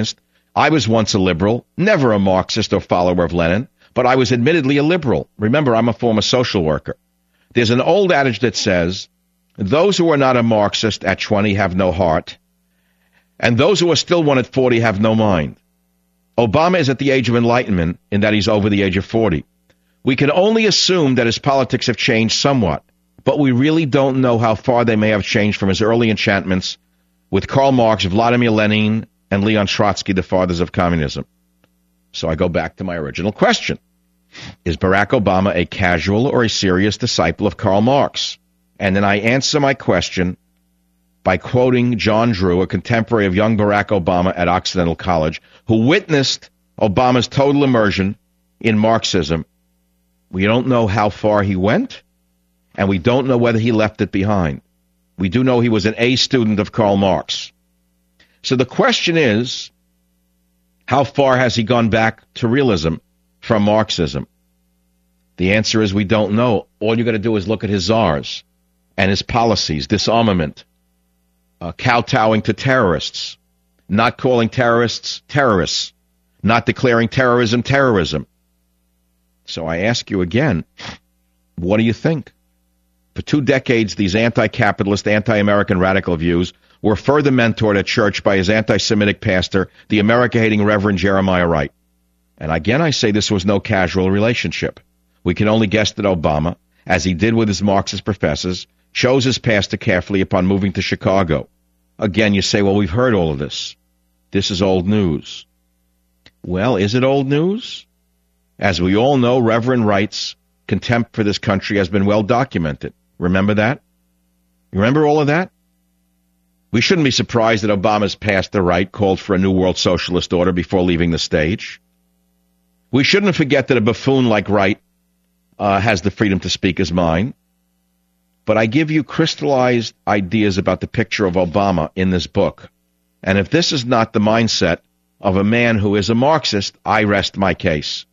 I was once a liberal, never a Marxist or follower of Lenin, but I was admittedly a liberal. Remember, I'm a former social worker. There's an old adage that says, those who are not a Marxist at twenty have no heart, and those who are still one at forty have no mind. Obama is at the age of enlightenment in that he's over the age of forty. We can only assume that his politics have changed somewhat, but we really don't know how far they may have changed from his early enchantments with Karl Marx, Vladimir Lenin, and Leon Trotsky, the fathers of communism. So I go back to my original question. Is Barack Obama a casual or a serious disciple of Karl Marx? And then I answer my question by quoting John Drew, a contemporary of young Barack Obama at Occidental College, who witnessed Obama's total immersion in Marxism. We don't know how far he went, and we don't know whether he left it behind. We do know he was an A student of Karl Marx. So the question is, how far has he gone back to realism from Marxism? The answer is we don't know. All you got to do is look at his czars and his policies, disarmament, uh, kowtowing to terrorists, not calling terrorists terrorists, not declaring terrorism terrorism. So I ask you again, what do you think? For two decades, these anti-capitalist, anti-American radical views were further mentored at church by his anti-Semitic pastor, the America-hating Reverend Jeremiah Wright. And again, I say this was no casual relationship. We can only guess that Obama, as he did with his Marxist professors, chose his pastor carefully upon moving to Chicago. Again, you say, well, we've heard all of this. This is old news. Well, is it old news? As we all know, Reverend Wright's contempt for this country has been well documented. Remember that? You remember all of that? We shouldn't be surprised that Obama's pastor, Wright, called for a new world socialist order before leaving the stage. We shouldn't forget that a buffoon like Wright uh, has the freedom to speak his mind. But I give you crystallized ideas about the picture of Obama in this book. And if this is not the mindset of a man who is a Marxist, I rest my case.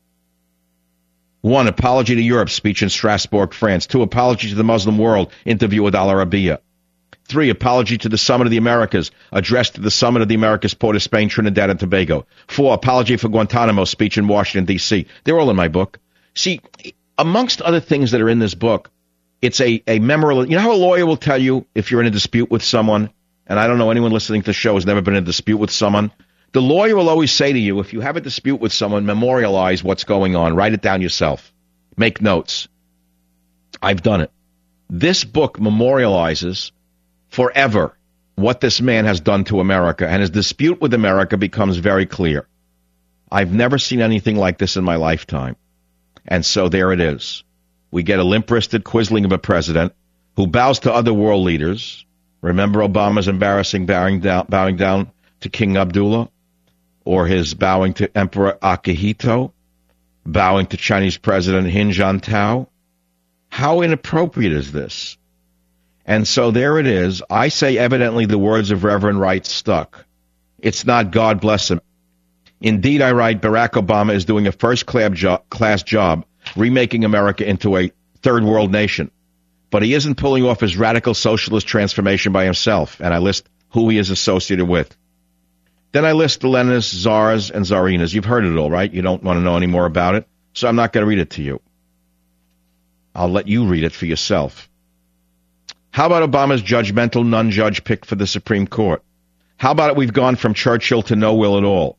One, apology to Europe, speech in Strasbourg, France. Two, apology to the Muslim world, interview with Al Arabiya. Three, apology to the Summit of the Americas, address to the Summit of the Americas, Port of Spain, Trinidad and Tobago. Four, apology for Guantanamo, speech in Washington, D C They're all in my book. See, amongst other things that are in this book, it's a, a memorable, you know how a lawyer will tell you if you're in a dispute with someone, and I don't know anyone listening to the show has never been in a dispute with someone. The lawyer will always say to you, if you have a dispute with someone, memorialize what's going on. Write it down yourself. Make notes. I've done it. This book memorializes forever what this man has done to America, and his dispute with America becomes very clear. I've never seen anything like this in my lifetime. And so there it is. We get a limp-wristed quizzling of a president who bows to other world leaders. Remember Obama's embarrassing bowing down, bowing down to King Abdullah? Or his bowing to Emperor Akihito? Bowing to Chinese President Hin Jintao? How inappropriate is this? And so there it is. I say evidently the words of Reverend Wright stuck. It's not God bless him. Indeed, I write, Barack Obama is doing a first-class job remaking America into a third world nation. But he isn't pulling off his radical socialist transformation by himself, and I list who he is associated with. Then I list the Leninists, Tsars, and Tsarinas. You've heard it all, right? You don't want to know any more about it, so I'm not going to read it to you. I'll let you read it for yourself. How about Obama's judgmental non-judge pick for the Supreme Court? How about it we've gone from Churchill to no will at all?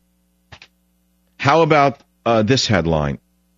How about uh, this headline?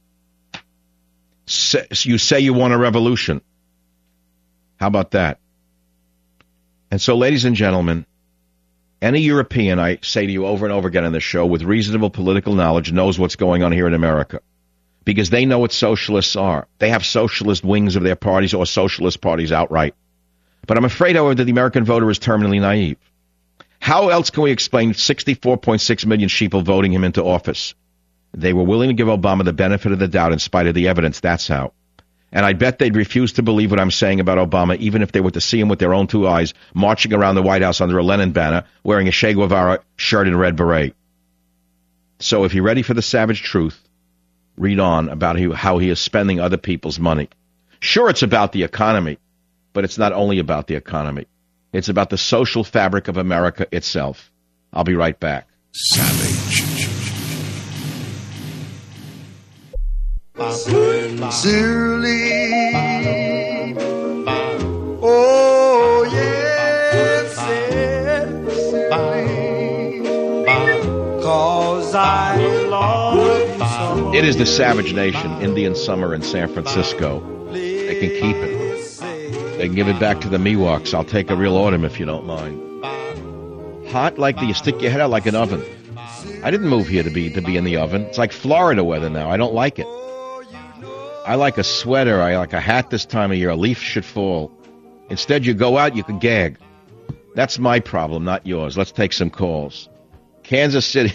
Say, you say you want a revolution. How about that? And so, ladies and gentlemen, any European, I say to you over and over again on this show, with reasonable political knowledge knows what's going on here in America. Because they know what socialists are. They have socialist wings of their parties or socialist parties outright. But I'm afraid, however, that the American voter is terminally naive. How else can we explain sixty-four point six million sheeple voting him into office? They were willing to give Obama the benefit of the doubt in spite of the evidence. That's how. And I bet they'd refuse to believe what I'm saying about Obama, even if they were to see him with their own two eyes marching around the White House under a Lenin banner, wearing a Che Guevara shirt and red beret. So if you're ready for the savage truth, read on about how he is spending other people's money. Sure, it's about the economy, but it's not only about the economy. It's about the social fabric of America itself. I'll be right back. Savage. sincerely. Oh, yes, sincerely. 'Cause I love you so. It is the Savage Nation, Indian Summer in San Francisco. They can keep it. They can give it back to the Miwoks. I'll take a real autumn if you don't mind. Hot like the, you stick your head out like an oven. I didn't move here to be to be in the oven. It's like Florida weather now. I don't like it. I like a sweater. I like a hat this time of year. A leaf should fall. Instead, you go out, you can gag. That's my problem, not yours. Let's take some calls. Kansas City.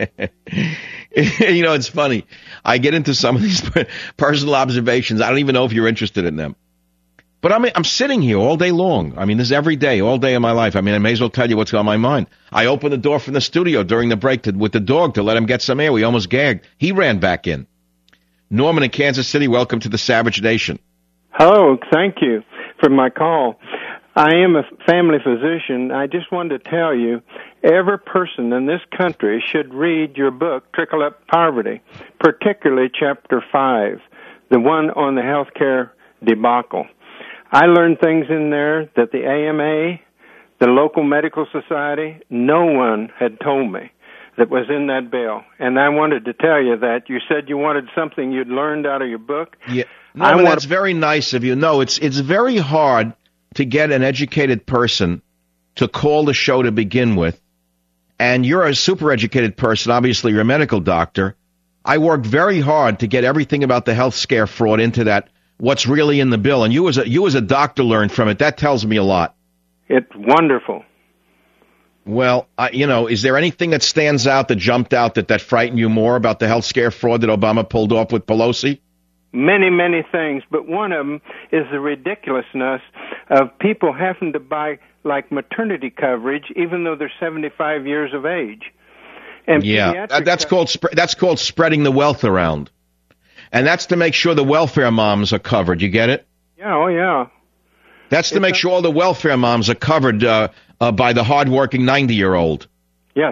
You know, it's funny. I get into some of these personal observations. I don't even know if you're interested in them. But I mean, I'm sitting here all day long. I mean, this is every day, all day of my life. I mean, I may as well tell you what's on my mind. I opened the door from the studio during the break to, with the dog to let him get some air. We almost gagged. He ran back in. Norman in Kansas City, welcome to the Savage Nation. Hello, thank you for my call. I am a family physician. I just wanted to tell you, every person in this country should read your book, Trickle Up Poverty, particularly Chapter five, the one on the healthcare debacle. I learned things in there that the A M A, the local medical society, no one had told me that was in that bill. And I wanted to tell you that. You said you wanted something you'd learned out of your book. Yeah, no, I want that's very nice of you. No, it's it's very hard to get an educated person to call the show to begin with. And you're a super educated person. Obviously, you're a medical doctor. I worked very hard to get everything about the health scare fraud into that, what's really in the bill. And you as a, you as a doctor learned from it. That tells me a lot. It's wonderful. Well, I, you know, is there anything that stands out, that jumped out, that, that frightened you more about the health scare fraud that Obama pulled off with Pelosi? Many, many things, but one of them is the ridiculousness of people having to buy, like, maternity coverage, even though they're seventy-five years of age. And yeah, that's co- called sp- that's called spreading the wealth around. And that's to make sure the welfare moms are covered. You get it? Yeah, oh, yeah. That's to it's make a- sure all the welfare moms are covered uh, uh, by the hardworking ninety-year-old. Yes.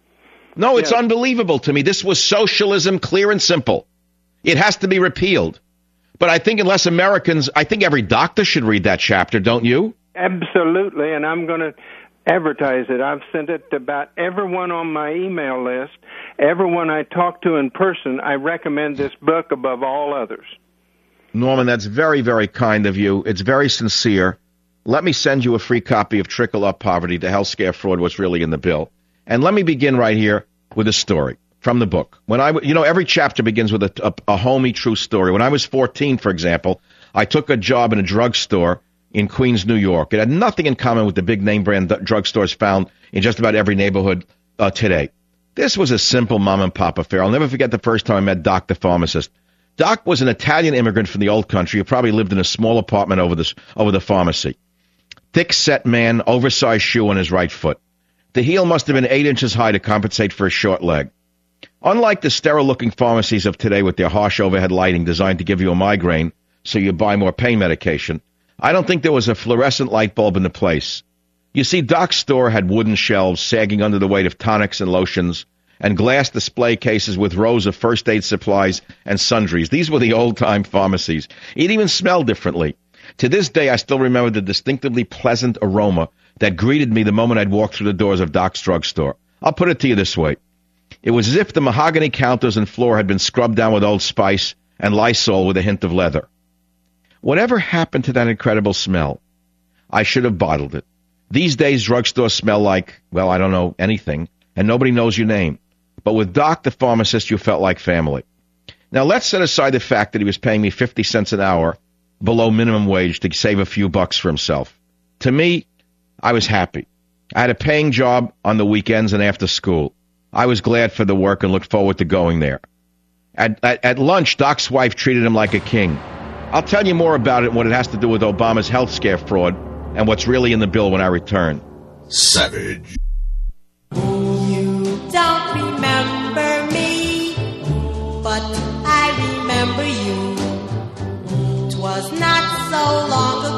No, it's yes. unbelievable to me. This was socialism, clear and simple. It has to be repealed. But I think unless Americans, I think every doctor should read that chapter, don't you? Absolutely, and I'm going to advertise it. I've sent it to about everyone on my email list. Everyone I talk to in person, I recommend this book above all others. Norman, that's very, very kind of you. It's very sincere. Let me send you a free copy of Trickle Up Poverty, the health scare fraud, what's really in the bill. And let me begin right here with a story from the book. When I, you know, every chapter begins with a, a, a homey true story. When I was fourteen, for example, I took a job in a drugstore in Queens, New York. It had nothing in common with the big name brand drugstores found in just about every neighborhood uh, today. This was a simple mom and pop affair. I'll never forget the first time I met Doc, the pharmacist. Doc was an Italian immigrant from the old country who probably lived in a small apartment over the, over the pharmacy. Thick-set man, oversized shoe on his right foot. The heel must have been eight inches high to compensate for his short leg. Unlike the sterile-looking pharmacies of today with their harsh overhead lighting designed to give you a migraine so you buy more pain medication, I don't think there was a fluorescent light bulb in the place. You see, Doc's store had wooden shelves sagging under the weight of tonics and lotions and glass display cases with rows of first aid supplies and sundries. These were the old-time pharmacies. It even smelled differently. To this day, I still remember the distinctively pleasant aroma that greeted me the moment I'd walked through the doors of Doc's drugstore. I'll put it to you this way. It was as if the mahogany counters and floor had been scrubbed down with Old Spice and Lysol with a hint of leather. Whatever happened to that incredible smell? I should have bottled it. These days, drugstores smell like, well, I don't know, anything, and nobody knows your name. But with Doc, the pharmacist, you felt like family. Now, let's set aside the fact that he was paying me fifty cents an hour below minimum wage to save a few bucks for himself. To me, I was happy. I had a paying job on the weekends and after school. I was glad for the work and looked forward to going there. At, at, at lunch, Doc's wife treated him like a king. I'll tell you more about it and what it has to do with Obama's health scare fraud and what's really in the bill when I return. Savage. You don't remember me, but I remember you. 'Twas not so long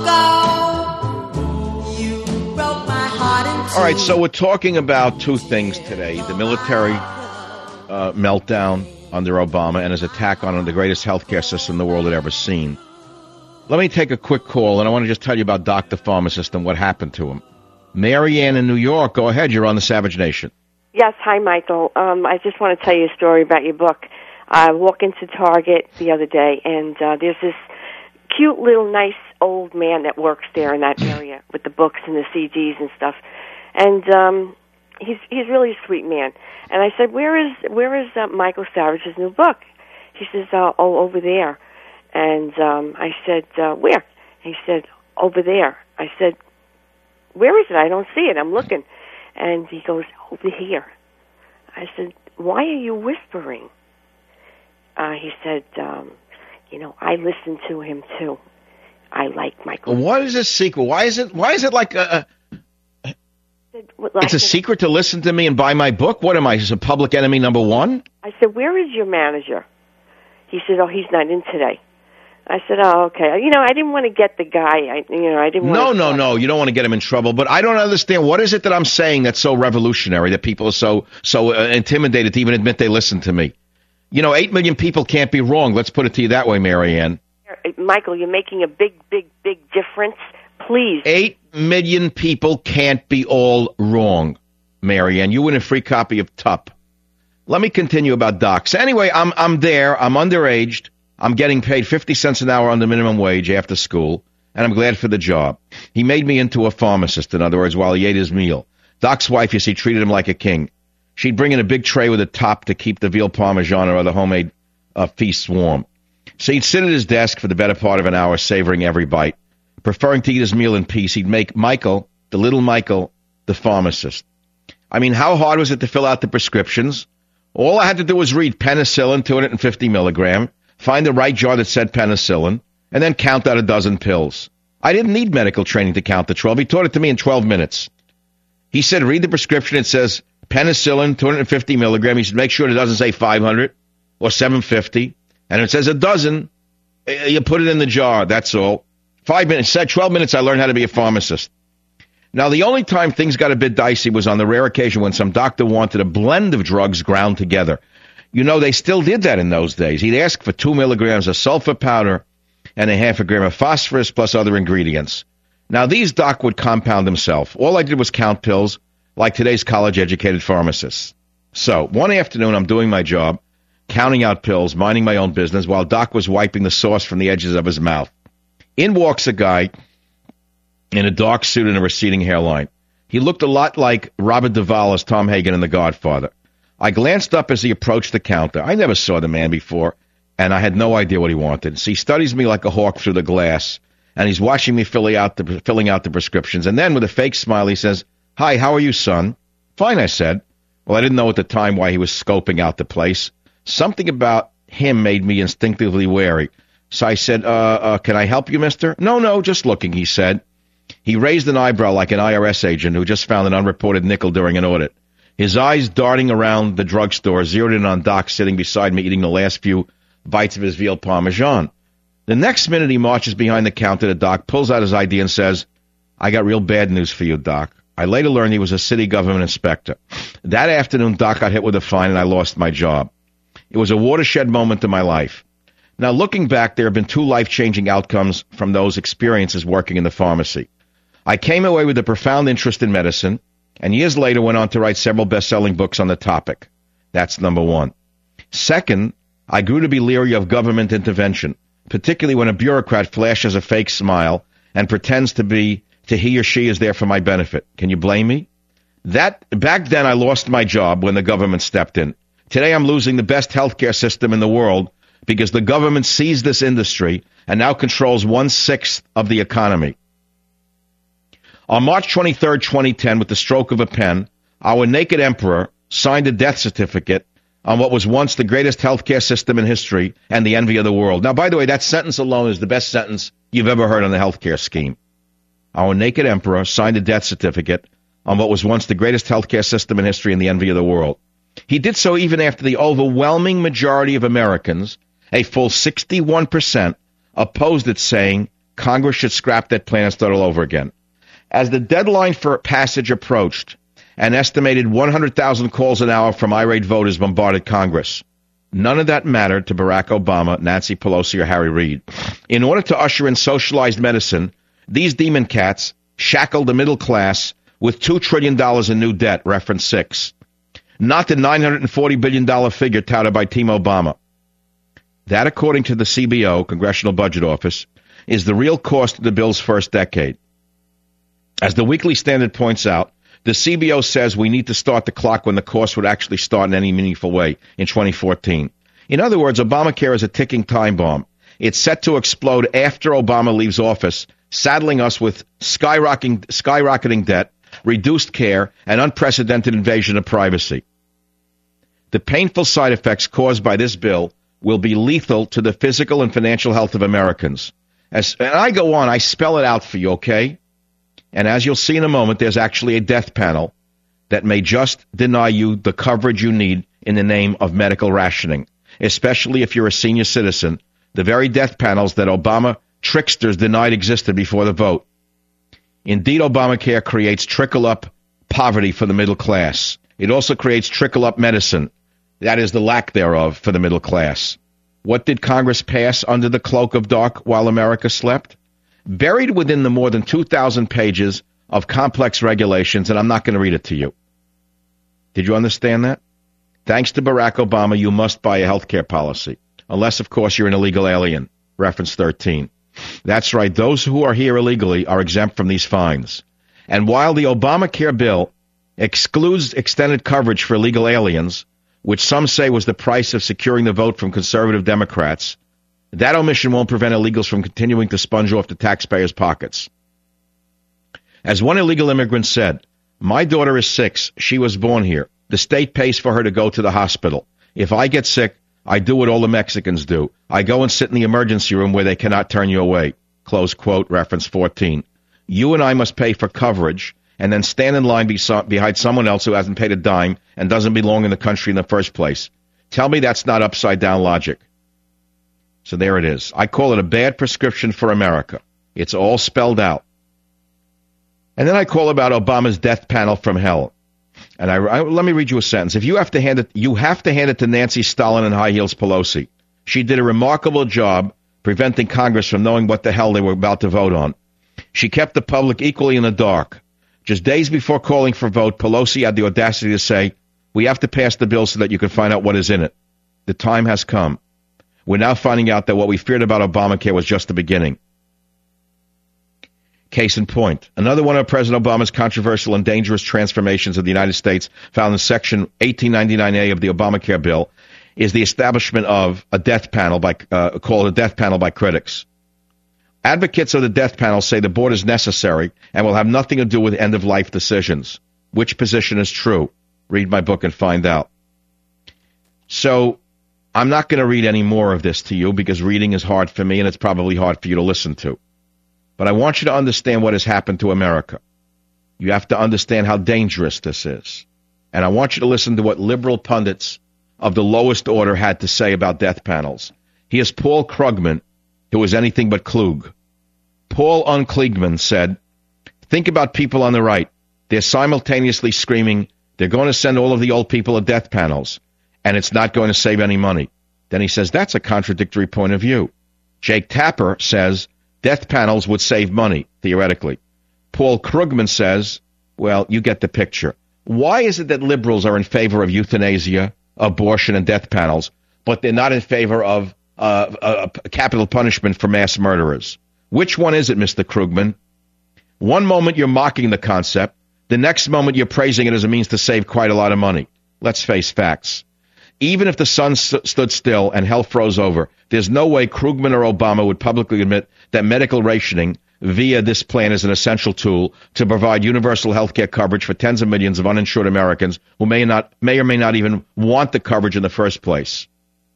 ago. You broke my heart in two. All right, so we're talking about two things today. The military uh, meltdown under Obama and his attack on the greatest healthcare system the world had ever seen. Let me take a quick call, and I want to just tell you about Doc the pharmacist and what happened to him. Mary Ann in New York, go ahead. You're on the Savage Nation. Yes, hi, Michael. Um, I just want to tell you a story about your book. I walked into Target the other day, and uh, there's this cute little nice old man that works there in that area with the books and the C Ds and stuff. And um, he's he's really a sweet man. And I said, where is where is uh, Michael Savage's new book? He says, uh, oh, over there. And um, I said, uh, where? He said, over there. I said, where is it? I don't see it. I'm looking. And he goes, over here. I said, why are you whispering? Uh, he said, um, you know, I listen to him too. I like Michael. What is this secret? Why is it? Why is it like a? a it's a secret to listen to me and buy my book. What am I? Is a public enemy number one? I said, where is your manager? He said, oh, he's not in today. I said, oh, okay. You know, I didn't want to get the guy. I, you know, I didn't. No, want to no, no. You don't want to get him in trouble. But I don't understand. What is it that I'm saying that's so revolutionary that people are so so uh, intimidated to even admit they listen to me? You know, eight million people can't be wrong. Let's put it to you that way, Mary Ann. Michael, you're making a big, big, big difference. Please. Eight million people can't be all wrong, Mary Ann. You win a free copy of T U P. Let me continue about docs. Anyway, I'm I'm there. I'm underaged. I'm getting paid fifty cents an hour under minimum wage after school, and I'm glad for the job. He made me into a pharmacist, in other words, while he ate his meal. Doc's wife, you see, treated him like a king. She'd bring in a big tray with a top to keep the veal parmesan or other homemade uh, feasts warm. So he'd sit at his desk for the better part of an hour, savoring every bite. Preferring to eat his meal in peace, he'd make Michael, the little Michael, the pharmacist. I mean, how hard was it to fill out the prescriptions? All I had to do was read penicillin, two hundred fifty milligram, find the right jar that said penicillin, and then count out a dozen pills. I didn't need medical training to count the twelve. He taught it to me in twelve minutes. He said, read the prescription. It says penicillin, two hundred fifty milligram. He said, make sure it doesn't say five hundred or seven fifty. And if it says a dozen, you put it in the jar. That's all. Five minutes. Said twelve minutes, I learned how to be a pharmacist. Now, the only time things got a bit dicey was on the rare occasion when some doctor wanted a blend of drugs ground together. You know, they still did that in those days. He'd ask for two milligrams of sulfur powder and a half a gram of phosphorus plus other ingredients. Now, these doc would compound himself. All I did was count pills like today's college-educated pharmacists. So, one afternoon, I'm doing my job, counting out pills, minding my own business, while Doc was wiping the sauce from the edges of his mouth. In walks a guy in a dark suit and a receding hairline. He looked a lot like Robert Duvall as Tom Hagen in The Godfather. I glanced up as he approached the counter. I never saw the man before, and I had no idea what he wanted. So he studies me like a hawk through the glass, and he's watching me filling out the, filling out the prescriptions. And then, with a fake smile, he says, "Hi, how are you, son?" "Fine," I said. Well, I didn't know at the time why he was scoping out the place. Something about him made me instinctively wary. So I said, uh, uh, can I help you, mister? No, no, just looking, he said. He raised an eyebrow like an I R S agent who just found an unreported nickel during an audit. His eyes darting around the drugstore zeroed in on Doc sitting beside me eating the last few bites of his veal parmesan. The next minute he marches behind the counter to Doc, pulls out his I D and says, "I got real bad news for you, Doc." I later learned he was a city government inspector. That afternoon, Doc got hit with a fine and I lost my job. It was a watershed moment in my life. Now, looking back, there have been two life-changing outcomes from those experiences working in the pharmacy. I came away with a profound interest in medicine, and years later went on to write several best-selling books on the topic. That's number one. Second, I grew to be leery of government intervention, particularly when a bureaucrat flashes a fake smile and pretends to be to he or she is there for my benefit. Can you blame me? That back then I lost my job when the government stepped in. Today I'm losing the best healthcare system in the world because the government seized this industry and now controls one-sixth of the economy. On March twenty-third, twenty ten, with the stroke of a pen, our naked emperor signed a death certificate on what was once the greatest healthcare system in history and the envy of the world. Now, by the way, that sentence alone is the best sentence you've ever heard on the healthcare scheme. Our naked emperor signed a death certificate on what was once the greatest healthcare system in history and the envy of the world. He did so even after the overwhelming majority of Americans, a full sixty-one percent, opposed it, saying Congress should scrap that plan and start all over again. As the deadline for passage approached, an estimated one hundred thousand calls an hour from irate voters bombarded Congress. None of that mattered to Barack Obama, Nancy Pelosi, or Harry Reid. In order to usher in socialized medicine, these demon cats shackled the middle class with two trillion dollars in new debt, reference six. Not the nine hundred forty billion dollars figure touted by Team Obama. That, according to the C B O, Congressional Budget Office, is the real cost of the bill's first decade. As the Weekly Standard points out, the C B O says we need to start the clock when the cost would actually start in any meaningful way in twenty fourteen. In other words, Obamacare is a ticking time bomb. It's set to explode after Obama leaves office, saddling us with skyrocketing, skyrocketing debt, reduced care, and unprecedented invasion of privacy. The painful side effects caused by this bill will be lethal to the physical and financial health of Americans. As, and I go on, I spell it out for you, okay? And as you'll see in a moment, there's actually a death panel that may just deny you the coverage you need in the name of medical rationing, especially if you're a senior citizen, the very death panels that Obama tricksters denied existed before the vote. Indeed, Obamacare creates trickle-up poverty for the middle class. It also creates trickle-up medicine. That is the lack thereof for the middle class. What did Congress pass under the cloak of dark while America slept? Buried within the more than two thousand pages of complex regulations, and I'm not going to read it to you. Did you understand that? Thanks to Barack Obama, you must buy a health care policy, unless, of course, you're an illegal alien, reference thirteen. That's right, those who are here illegally are exempt from these fines. And while the Obamacare bill excludes extended coverage for illegal aliens, which some say was the price of securing the vote from conservative Democrats, that omission won't prevent illegals from continuing to sponge off the taxpayers' pockets. As one illegal immigrant said, my daughter is six. She was born here. The state pays for her to go to the hospital. If I get sick, I do what all the Mexicans do. I go and sit in the emergency room where they cannot turn you away. Close quote, reference fourteen. You and I must pay for coverage and then stand in line behind someone else who hasn't paid a dime and doesn't belong in the country in the first place. Tell me that's not upside-down logic. So there it is. I call it a bad prescription for America. It's all spelled out. And then I call about Obama's death panel from hell. And I, I let me read you a sentence. If you have to hand it, you have to hand it to Nancy Stalin and High Heels Pelosi. She did a remarkable job preventing Congress from knowing what the hell they were about to vote on. She kept the public equally in the dark. Just days before calling for vote, Pelosi had the audacity to say, we have to pass the bill so that you can find out what is in it. The time has come. We're now finding out that what we feared about Obamacare was just the beginning. Case in point, another one of President Obama's controversial and dangerous transformations of the United States found in Section eighteen ninety-nine A of the Obamacare bill is the establishment of a death panel by uh, called a death panel by critics. Advocates of the death panel say the board is necessary and will have nothing to do with end-of-life decisions. Which position is true? Read my book and find out. So I'm not going to read any more of this to you because reading is hard for me and it's probably hard for you to listen to. But I want you to understand what has happened to America. You have to understand how dangerous this is. And I want you to listen to what liberal pundits of the lowest order had to say about death panels. Here's Paul Krugman, who is anything but Klug. Paul Unkligman said, think about people on the right. They're simultaneously screaming, they're going to send all of the old people to death panels, and it's not going to save any money. Then he says, that's a contradictory point of view. Jake Tapper says, death panels would save money, theoretically. Paul Krugman says, well, you get the picture. Why is it that liberals are in favor of euthanasia, abortion, and death panels, but they're not in favor of uh, uh, capital punishment for mass murderers? Which one is it, Mister Krugman? One moment you're mocking the concept. The next moment you're praising it as a means to save quite a lot of money. Let's face facts. Even if the sun st- stood still and hell froze over, there's no way Krugman or Obama would publicly admit that medical rationing via this plan is an essential tool to provide universal health care coverage for tens of millions of uninsured Americans who may not, may or may not even want the coverage in the first place.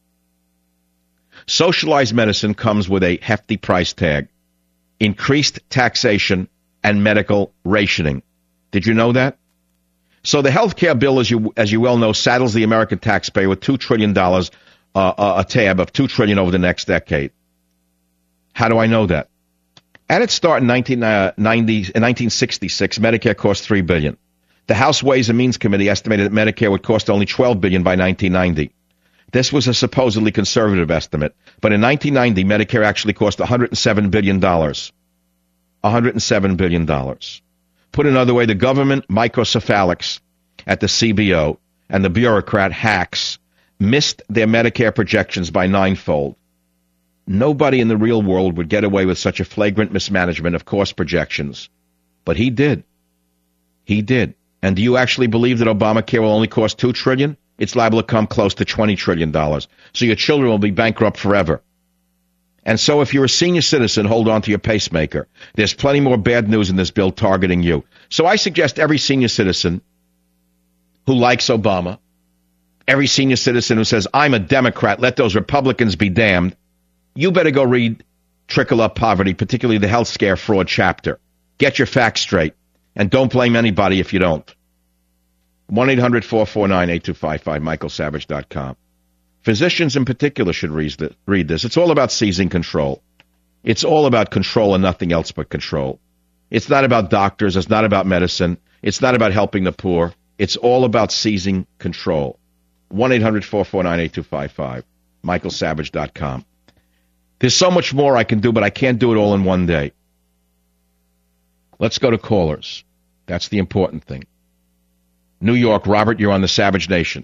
Socialized medicine comes with a hefty price tag, increased taxation, and medical rationing. Did you know that? So the health care bill, as you as you well know, saddles the American taxpayer with two trillion dollars, uh, a tab of two trillion dollars over the next decade. How do I know that? At its start in nineteen ninety, in nineteen sixty-six, Medicare cost three billion dollars. The House Ways and Means Committee estimated that Medicare would cost only twelve billion dollars by nineteen ninety. This was a supposedly conservative estimate, but in nineteen ninety, Medicare actually cost one hundred seven billion dollars. one hundred seven billion dollars. Put another way, the government microcephalics at the C B O and the bureaucrat hacks missed their Medicare projections by ninefold. Nobody in the real world would get away with such a flagrant mismanagement of cost projections. But he did. He did. And do you actually believe that Obamacare will only cost two trillion dollars? It's liable to come close to twenty trillion dollars. So your children will be bankrupt forever. And so if you're a senior citizen, hold on to your pacemaker. There's plenty more bad news in this bill targeting you. So I suggest every senior citizen who likes Obama, every senior citizen who says, I'm a Democrat, let those Republicans be damned, you better go read Trickle Up Poverty, particularly the health scare fraud chapter. Get your facts straight, and don't blame anybody if you don't. one eight hundred four four nine eight two five five, michael savage dot com. Physicians in particular should read this. It's all about seizing control. It's all about control and nothing else but control. It's not about doctors. It's not about medicine. It's not about helping the poor. It's all about seizing control. one eight hundred four four nine eight two five five, michael savage dot com. There's so much more I can do, but I can't do it all in one day. Let's go to callers. That's the important thing. New York, Robert, you're on the Savage Nation.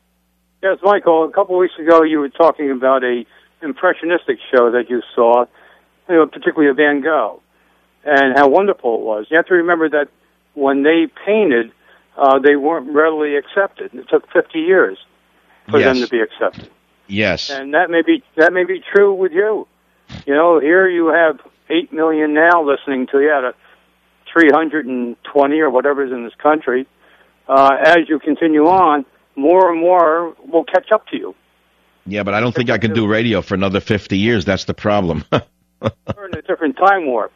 Yes, Michael, a couple of weeks ago you were talking about a impressionistic show that you saw, you know, particularly of Van Gogh, and how wonderful it was. You have to remember that when they painted, uh, they weren't readily accepted. It took fifty years for Yes. them to be accepted. Yes. And that may be that may be true with you. You know, here you have eight million now listening to you out of three hundred twenty or whatever is in this country. Uh, as you continue on, more and more will catch up to you. Yeah, but I don't think I can do radio for another fifty years. That's the problem. We're in a different time warp.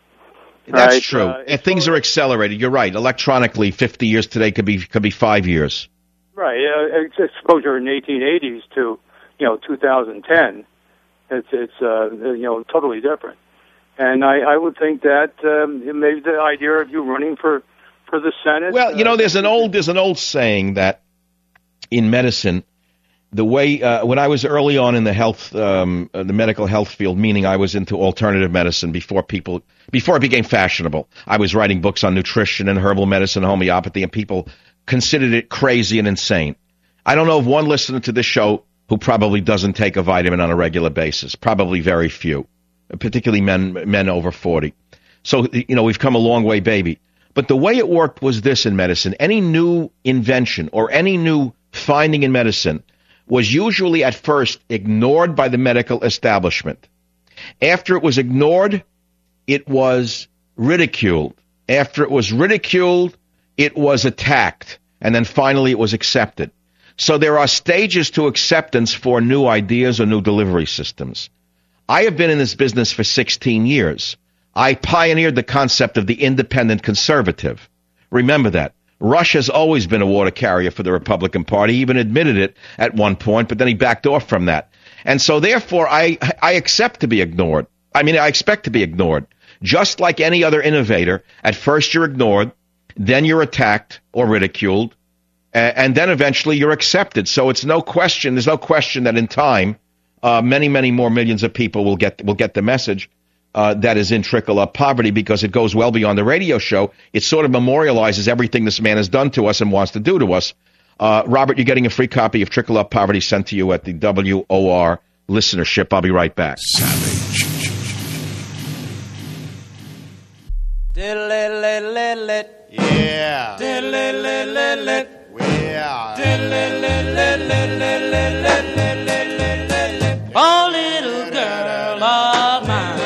That's Right, true. uh, and things are accelerated. You're right. Electronically, fifty years today could be could be five years. Right. Uh, it's exposure in the eighteen eighties to, you know, two thousand ten. It's, it's uh, you know, totally different. And I, I would think that um, maybe the idea of you running for, for the Senate. Well, you know, there's an old there's an old saying that in medicine, the way uh, when I was early on in the health, um, uh, the medical health field, meaning I was into alternative medicine before people before it became fashionable. I was writing books on nutrition and herbal medicine, homeopathy, and people considered it crazy and insane. I don't know of one listener to this show who probably doesn't take a vitamin on a regular basis. Probably very few, particularly men men over forty. So, you know, we've come a long way, baby. But the way it worked was this in medicine. Any new invention or any new finding in medicine was usually at first ignored by the medical establishment. After it was ignored, it was ridiculed. After it was ridiculed, it was attacked. And then finally it was accepted. So there are stages to acceptance for new ideas or new delivery systems. I have been in this business for sixteen years. I pioneered the concept of the independent conservative. Remember that. Rush has always been a water carrier for the Republican Party. He even admitted it at one point, but then he backed off from that. And so therefore, I, I accept to be ignored. I mean, I expect to be ignored. Just like any other innovator, at first you're ignored, then you're attacked or ridiculed, and then eventually you're accepted. So it's no question, there's no question that in time, uh, many, many more millions of people will get will get the message uh, that is in Trickle Up Poverty, because it goes well beyond the radio show. It sort of memorializes everything this man has done to us and wants to do to us. Uh, Robert, you're getting a free copy of Trickle Up Poverty sent to you at the W O R listenership. I'll be right back. Savage. Yeah. Oh, little girl of mine.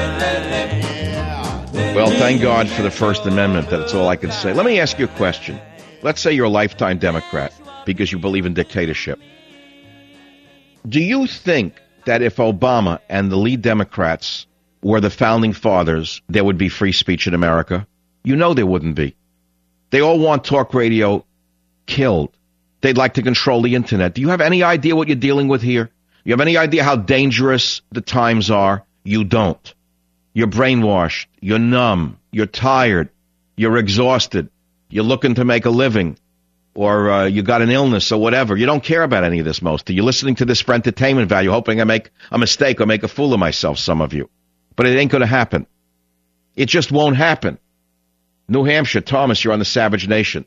Well, thank God for the First Amendment. That's all I can say. Let me ask you a question. Let's say you're a lifetime Democrat because you believe in dictatorship. Do you think that if Obama and the lead Democrats were the founding fathers, there would be free speech in America? You know there wouldn't be. They all want talk radio killed. They'd like to control the internet. Do you have any idea what you're dealing with here? You have any idea how dangerous the times are? You don't. You're brainwashed. You're numb. You're tired. You're exhausted. You're looking to make a living. or uh, you got an illness or whatever. You don't care about any of this, most of you. You're listening to this for entertainment value, hoping I make a mistake or make a fool of myself, some of you. But it ain't going to happen. It just won't happen. New Hampshire, Thomas, you're on the Savage Nation.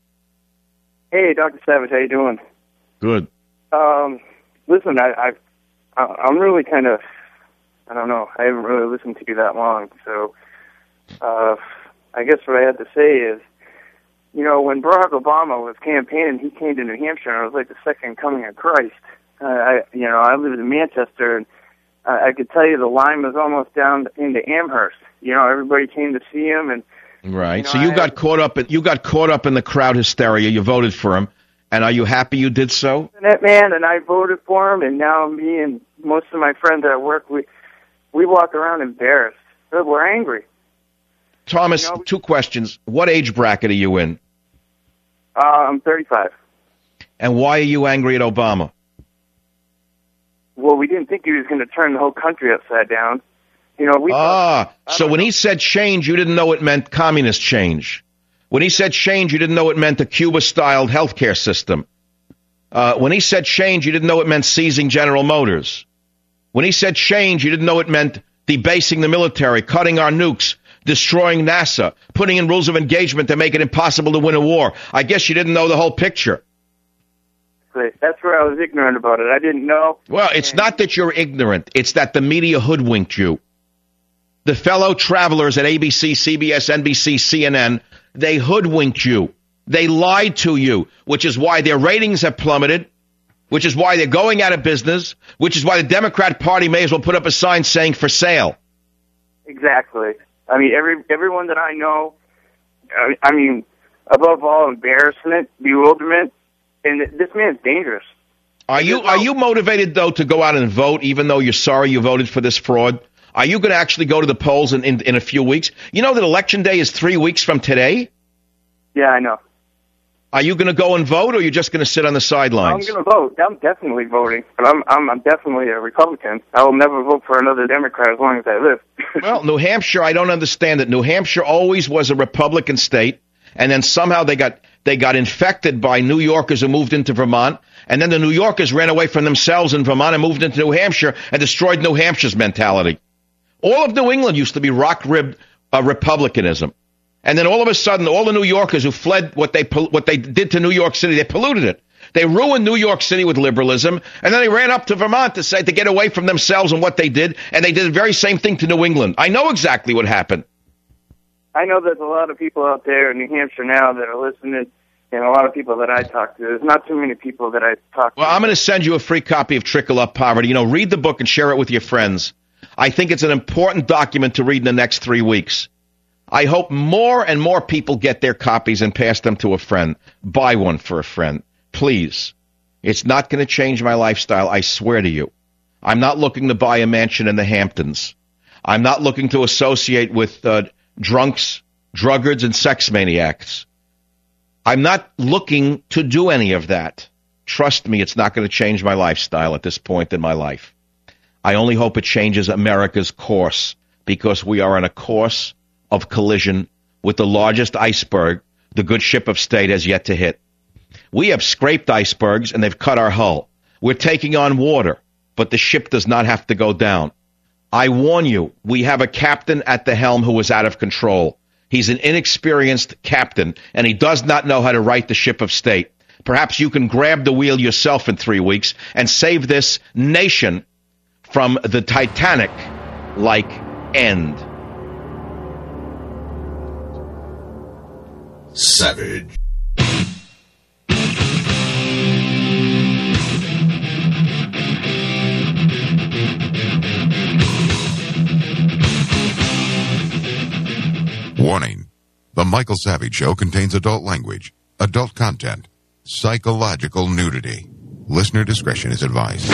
Hey, Doctor Savage, how you doing? Good. Um, listen, I, I, I'm really kind of, I don't know, I haven't really listened to you that long, so uh, I guess what I have to say is, you know, when Barack Obama was campaigning, he came to New Hampshire, and it was like the second coming of Christ. Uh, I, you know, I lived in Manchester, and uh, I could tell you the line was almost down into Amherst. You know, everybody came to see him, and right. You know, so you I, got caught up in you got caught up in the crowd hysteria. You voted for him, and are you happy you did so? That man, and I voted for him, and now me and most of my friends at work, we we walk around embarrassed. We're angry. Thomas, You know, two questions. What age bracket are you in? Uh, I'm thirty-five. And why are you angry at Obama? Well, we didn't think he was going to turn the whole country upside down. You know, we. Ah, so when he said change, you didn't know it meant communist change. When he said change, you didn't know it meant a Cuba-styled healthcare system. Uh, when he said change, you didn't know it meant seizing General Motors. When he said change, you didn't know it meant debasing the military, cutting our nukes, destroying NASA, putting in rules of engagement that make it impossible to win a war. I guess you didn't know the whole picture. That's where I was ignorant about it. I didn't know. Well, it's not that you're ignorant. It's that the media hoodwinked you. The fellow travelers at A B C, C B S, N B C, C N N, they hoodwinked you. They lied to you, which is why their ratings have plummeted, which is why they're going out of business, which is why the Democrat Party may as well put up a sign saying for sale. Exactly. I mean, every everyone that I know, I, I mean, above all, embarrassment, bewilderment, and this man's dangerous. Are you are you motivated, though, to go out and vote, even though you're sorry you voted for this fraud? Are you going to actually go to the polls in, in, in a few weeks? You know that Election Day is three weeks from today? Yeah, I know. Are you going to go and vote, or are you just going to sit on the I'm sidelines? going to vote. I'm definitely voting, but I'm, I'm I'm definitely a Republican. I will never vote for another Democrat as long as I live. Well, New Hampshire, I don't understand it. New Hampshire always was a Republican state, and then somehow they got they got infected by New Yorkers who moved into Vermont, and then the New Yorkers ran away from themselves in Vermont and moved into New Hampshire and destroyed New Hampshire's mentality. All of New England used to be rock-ribbed uh, republicanism. And then all of a sudden, all the New Yorkers who fled what they what they did to New York City, they polluted it. They ruined New York City with liberalism, and then they ran up to Vermont to say to get away from themselves and what they did, and they did the very same thing to New England. I know exactly what happened. I know there's a lot of people out there in New Hampshire now that are listening, and a lot of people that I talk to. There's not too many people that I talk to. Well, I'm going to send you a free copy of Trickle Up Poverty. You know, read the book and share it with your friends. I think it's an important document to read in the next three weeks. I hope more and more people get their copies and pass them to a friend. Buy one for a friend, please. It's not going to change my lifestyle, I swear to you. I'm not looking to buy a mansion in the Hamptons. I'm not looking to associate with uh, drunks, druggards, and sex maniacs. I'm not looking to do any of that. Trust me, it's not going to change my lifestyle at this point in my life. I only hope it changes America's course, because we are on a course of collision with the largest iceberg the good ship of state has yet to hit. We have scraped icebergs, and they've cut our hull. We're taking on water, but the ship does not have to go down. I warn you, we have a captain at the helm who is out of control. He's an inexperienced captain, and he does not know how to right the ship of state. Perhaps you can grab the wheel yourself in three weeks and save this nation from the Titanic-like end. Savage. Warning. The Michael Savage Show contains adult language, adult content, psychological nudity. Listener discretion is advised.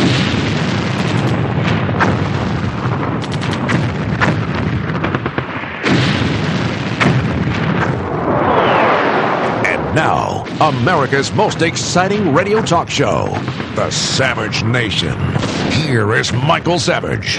And now, America's most exciting radio talk show, The Savage Nation. Here is Michael Savage.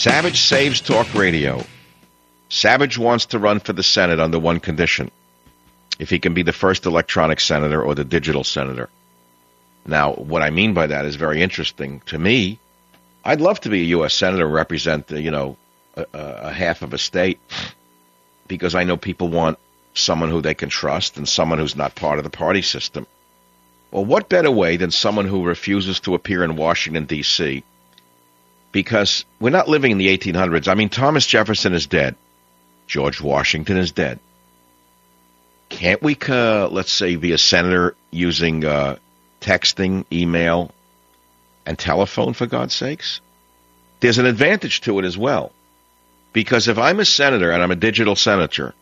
Savage saves talk radio. Savage wants to run for the Senate under one condition: if he can be the first electronic senator or the digital senator. Now, what I mean by that is very interesting. To me, I'd love to be a U S senator and represent, you know, a, a half of a state, because I know people want someone who they can trust and someone who's not part of the party system. Well, what better way than someone who refuses to appear in Washington, D C? Because we're not living in the eighteen hundreds. I mean, Thomas Jefferson is dead. George Washington is dead. Can't we, uh, let's say, be a senator using uh, texting, email, and telephone, for God's sakes? There's an advantage to it as well. Because if I'm a senator and I'm a digital senator,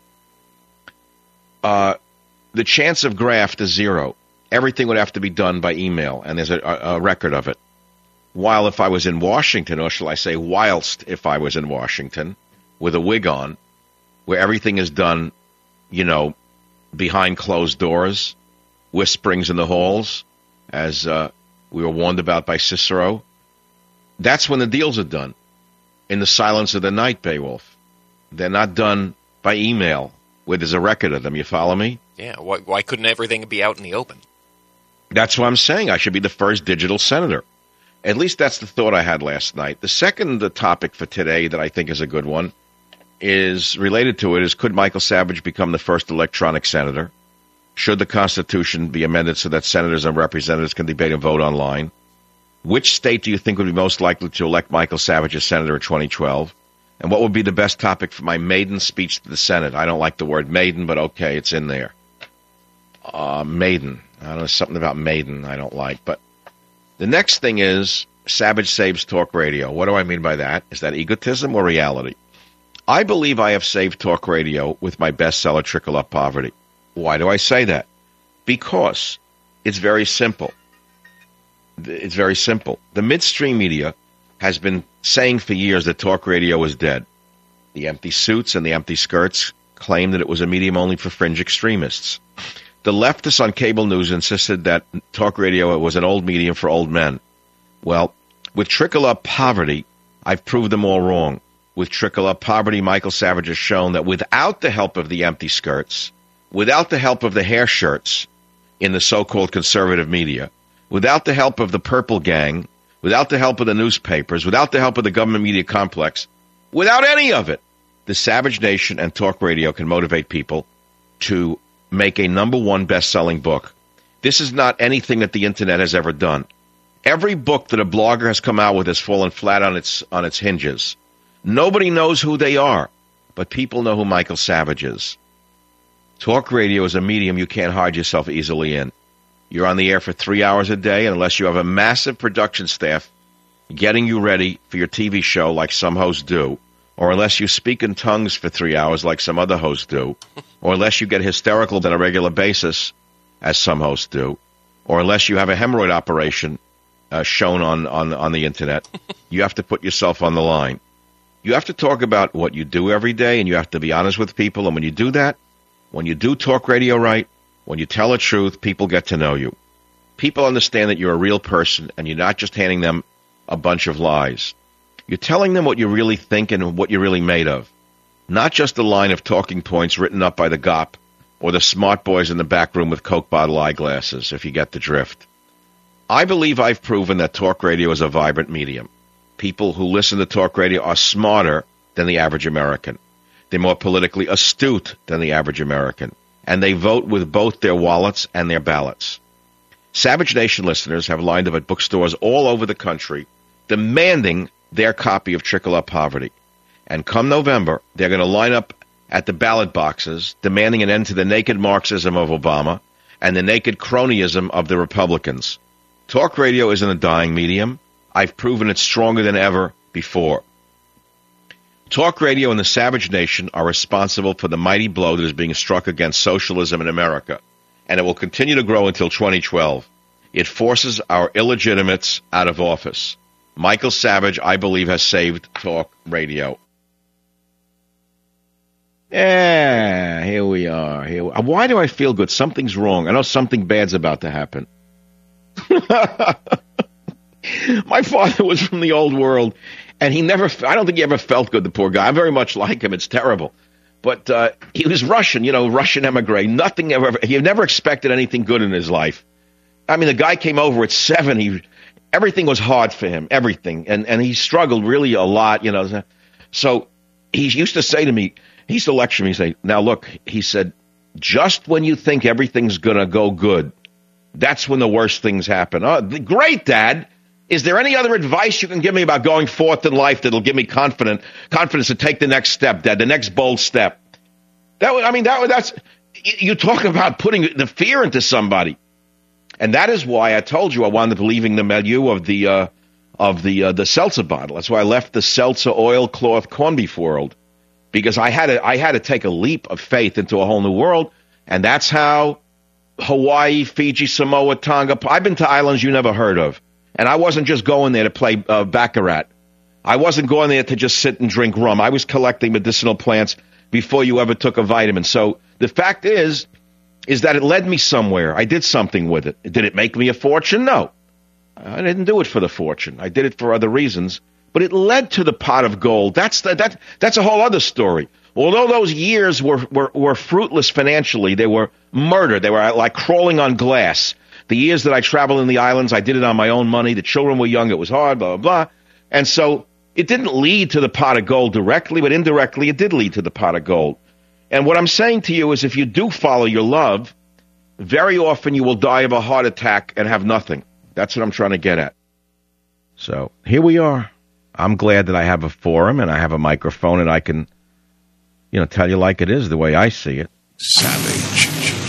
uh, the chance of graft is zero. Everything would have to be done by email, and there's a, a record of it. While if I was in Washington, or shall I say whilst if I was in Washington, with a wig on, where everything is done, you know, behind closed doors, whisperings in the halls, as uh, we were warned about by Cicero, that's when the deals are done. In the silence of the night, Beowulf. They're not done by email, where there's a record of them. You follow me? Yeah, why, why couldn't everything be out in the open? That's what I'm saying. I should be the first digital senator. At least that's the thought I had last night. The second uh, topic for today that I think is a good one is related to it is, could Michael Savage become the first electronic senator? Should the Constitution be amended so that senators and representatives can debate and vote online? Which state do you think would be most likely to elect Michael Savage as senator in twenty twelve? And what would be the best topic for my maiden speech to the Senate? I don't like the word maiden, but okay, it's in there. Uh, maiden. I don't know, something about maiden I don't like. But the next thing is Savage saves talk radio. What do I mean by that? Is that egotism or reality? I believe I have saved talk radio with my bestseller, Trickle Up Poverty. Why do I say that? Because it's very simple. It's very simple. The midstream media has been saying for years that talk radio is dead. The empty suits and the empty skirts claimed that it was a medium only for fringe extremists. The leftists on cable news insisted that talk radio was an old medium for old men. Well, with Trickle Up Poverty, I've proved them all wrong. With Trickle Up Poverty, Michael Savage has shown that without the help of the empty skirts, without the help of the hair shirts in the so-called conservative media, without the help of the purple gang, without the help of the newspapers, without the help of the government media complex, without any of it, the Savage Nation and talk radio can motivate people to make a number one best-selling book. This is not anything that the Internet has ever done. Every book that a blogger has come out with has fallen flat on its on its hinges. Nobody knows who they are, but people know who Michael Savage is. Talk radio is a medium you can't hide yourself easily in. You're on the air for three hours a day, and unless you have a massive production staff getting you ready for your T V show like some hosts do, or unless you speak in tongues for three hours like some other hosts do, or unless you get hysterical on a regular basis, as some hosts do, or unless you have a hemorrhoid operation uh, shown on, on, on the Internet, you have to put yourself on the line. You have to talk about what you do every day, and you have to be honest with people, and when you do that, when you do talk radio right, when you tell the truth, people get to know you. People understand that you're a real person, and you're not just handing them a bunch of lies. You're telling them what you really think and what you're really made of. Not just a line of talking points written up by the G O P or the smart boys in the back room with Coke bottle eyeglasses, if you get the drift. I believe I've proven that talk radio is a vibrant medium. People who listen to talk radio are smarter than the average American. They're more politically astute than the average American. And they vote with both their wallets and their ballots. Savage Nation listeners have lined up at bookstores all over the country demanding their copy of Trickle Up Poverty. And come November, they're going to line up at the ballot boxes demanding an end to the naked Marxism of Obama and the naked cronyism of the Republicans. Talk radio isn't a dying medium. I've proven it's stronger than ever before. Talk radio and the Savage Nation are responsible for the mighty blow that is being struck against socialism in America, and it will continue to grow until twenty twelve. It forces our illegitimates out of office. Michael Savage, I believe, has saved talk radio. Yeah, here we are. Here we are. Why do I feel good? Something's wrong. I know something bad's about to happen. My father was from the old world, And he never, I don't think he ever felt good, the poor guy. I'm very much like him. It's terrible. But uh, he was Russian, you know, Russian emigre. Nothing ever, he never expected anything good in his life. I mean, the guy came over at seven. He, everything was hard for him, everything. And, and he struggled really a lot, you know. So he used to say to me, he used to lecture me, he'd say, now look, he said, just when you think everything's going to go good, that's when the worst things happen. Oh, great, Dad. Is there any other advice you can give me about going forth in life that'll give me confident, confidence to take the next step, Dad, the next bold step? That I mean, that that's you talk about putting the fear into somebody, and that is why I told you I wound up leaving the milieu of the uh, of the uh, the seltzer bottle. That's why I left the seltzer oilcloth corned beef world, because I had to I had to take a leap of faith into a whole new world, and that's how Hawaii, Fiji, Samoa, Tonga. I've been to islands you never heard of. And I wasn't just going there to play uh, Baccarat. I wasn't going there to just sit and drink rum. I was collecting medicinal plants before you ever took a vitamin. So the fact is, is that it led me somewhere. I did something with it. Did it make me a fortune? No. I didn't do it for the fortune. I did it for other reasons. But it led to the pot of gold. That's the, that. That's a whole other story. Although those years were, were, were fruitless financially, they were murder. They were like crawling on glass. The years that I traveled in the islands, I did it on my own money. The children were young. It was hard, blah, blah, blah. And so it didn't lead to the pot of gold directly, but indirectly it did lead to the pot of gold. And what I'm saying to you is if you do follow your love, very often you will die of a heart attack and have nothing. That's what I'm trying to get at. So here we are. I'm glad that I have a forum and I have a microphone and I can, you know, tell you like it is, the way I see it. Savage.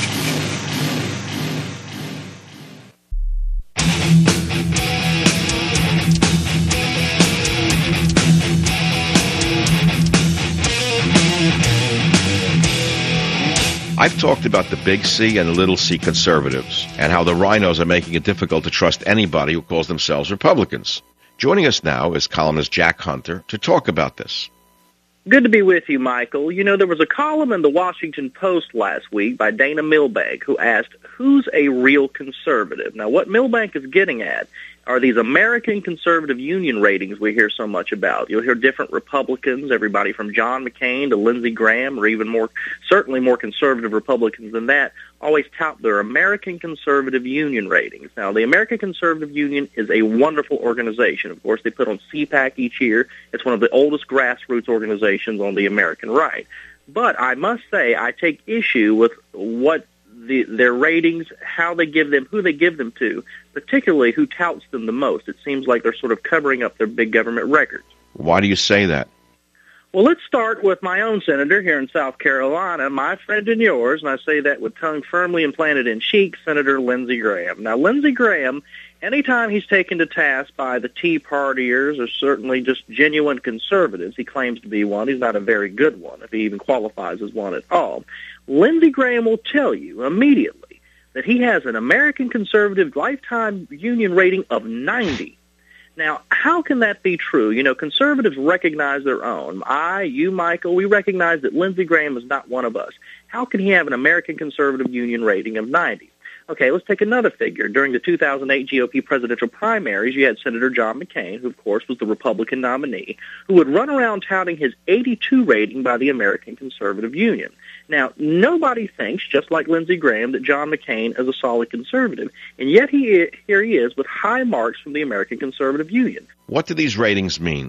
I've talked about the big C and the little c conservatives and how the rhinos are making it difficult to trust anybody who calls themselves Republicans. Joining us now is columnist Jack Hunter to talk about this. Good to be with you, Michael. You know, there was a column in the Washington Post last week by Dana Milbank who asked, who's a real conservative? Now, what Milbank is getting at are these American conservative union ratings we hear so much about. You'll hear different Republicans, everybody from John McCain to Lindsey Graham, or even more, certainly more conservative Republicans than that, always tout their American conservative union ratings. Now, the American Conservative Union is a wonderful organization. Of course, they put on C PAC each year. It's one of the oldest grassroots organizations on the American right. But I must say, I take issue with what The, their ratings, how they give them, who they give them to, particularly who touts them the most. It seems like they're sort of covering up their big government records. Why do you say that? Well, let's start with my own senator here in South Carolina, my friend and yours, and I say that with tongue firmly implanted in cheek, Senator Lindsey Graham. Now, Lindsey Graham, anytime he's taken to task by the Tea Partiers or certainly just genuine conservatives, he claims to be one. He's not a very good one, if he even qualifies as one at all. Lindsey Graham will tell you immediately that he has an American conservative lifetime union rating of ninety. Now, how can that be true? You know, conservatives recognize their own. I, you, Michael, we recognize that Lindsey Graham is not one of us. How can he have an American conservative union rating of ninety? Okay, let's take another figure. During the two thousand eight G O P presidential primaries, you had Senator John McCain, who, of course, was the Republican nominee, who would run around touting his eighty-two rating by the American Conservative Union. Now, nobody thinks, just like Lindsey Graham, that John McCain is a solid conservative, and yet he here he is with high marks from the American Conservative Union. What do these ratings mean?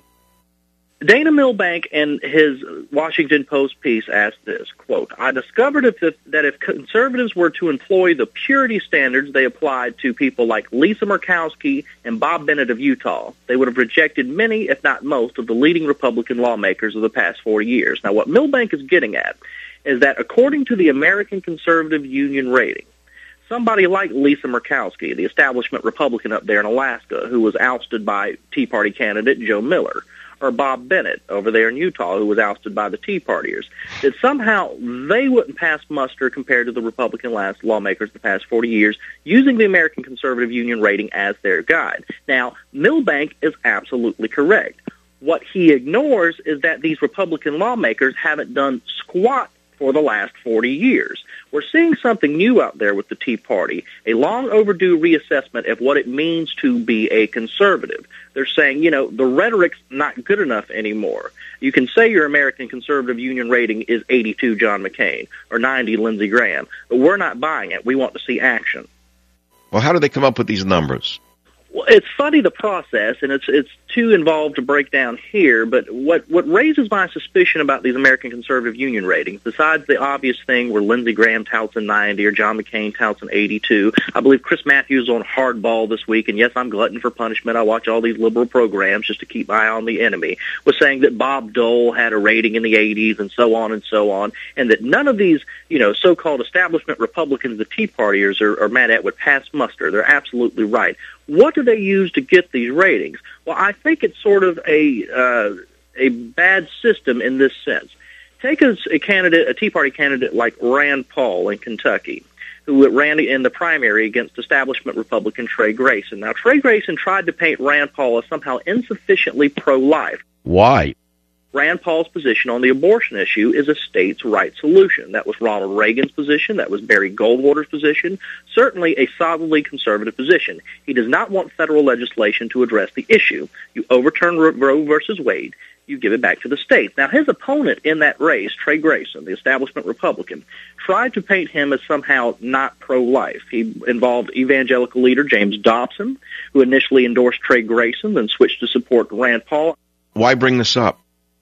Dana Milbank in his Washington Post piece asked this, quote, I discovered if the, that if conservatives were to employ the purity standards they applied to people like Lisa Murkowski and Bob Bennett of Utah, they would have rejected many, if not most, of the leading Republican lawmakers of the past forty years. Now, what Milbank is getting at is that according to the American Conservative Union rating, somebody like Lisa Murkowski, the establishment Republican up there in Alaska, who was ousted by Tea Party candidate Joe Miller, or Bob Bennett over there in Utah, who was ousted by the Tea Partiers, that somehow they wouldn't pass muster compared to the Republican last lawmakers the past forty years, using the American Conservative Union rating as their guide. Now, Milbank is absolutely correct. What he ignores is that these Republican lawmakers haven't done squat for the last forty years. We're seeing something new out there with the Tea Party, a long overdue reassessment of what it means to be a conservative. They're saying, you know, the rhetoric's not good enough anymore. You can say your American Conservative Union rating is eighty-two John McCain or ninety Lindsey Graham, but we're not buying it. We want to see action. Well, how do they come up with these numbers? Well, it's funny, the process, and it's it's too involved to break down here, but what, what raises my suspicion about these American Conservative Union ratings, besides the obvious thing where Lindsey Graham touts a ninety or John McCain touts an eighty-two, I believe Chris Matthews on Hardball this week, and yes, I'm glutton for punishment, I watch all these liberal programs just to keep my eye on the enemy, was saying that Bob Dole had a rating in the eighties and so on and so on, and that none of these, you know, so-called establishment Republicans, the Tea Partiers, are, are mad at would pass muster. They're absolutely right. What do they use to get these ratings? Well, I think it's sort of a uh, a bad system in this sense. Take a, a candidate, a Tea Party candidate like Rand Paul in Kentucky, who ran in the primary against establishment Republican Trey Grayson. Now, Trey Grayson tried to paint Rand Paul as somehow insufficiently pro-life. Why? Rand Paul's position on the abortion issue is a states' right solution. That was Ronald Reagan's position. That was Barry Goldwater's position. Certainly a solidly conservative position. He does not want federal legislation to address the issue. You overturn Roe versus Wade. You give it back to the states. Now, his opponent in that race, Trey Grayson, the establishment Republican, tried to paint him as somehow not pro-life. He involved evangelical leader James Dobson, who initially endorsed Trey Grayson, then switched to support Rand Paul. Why bring this up?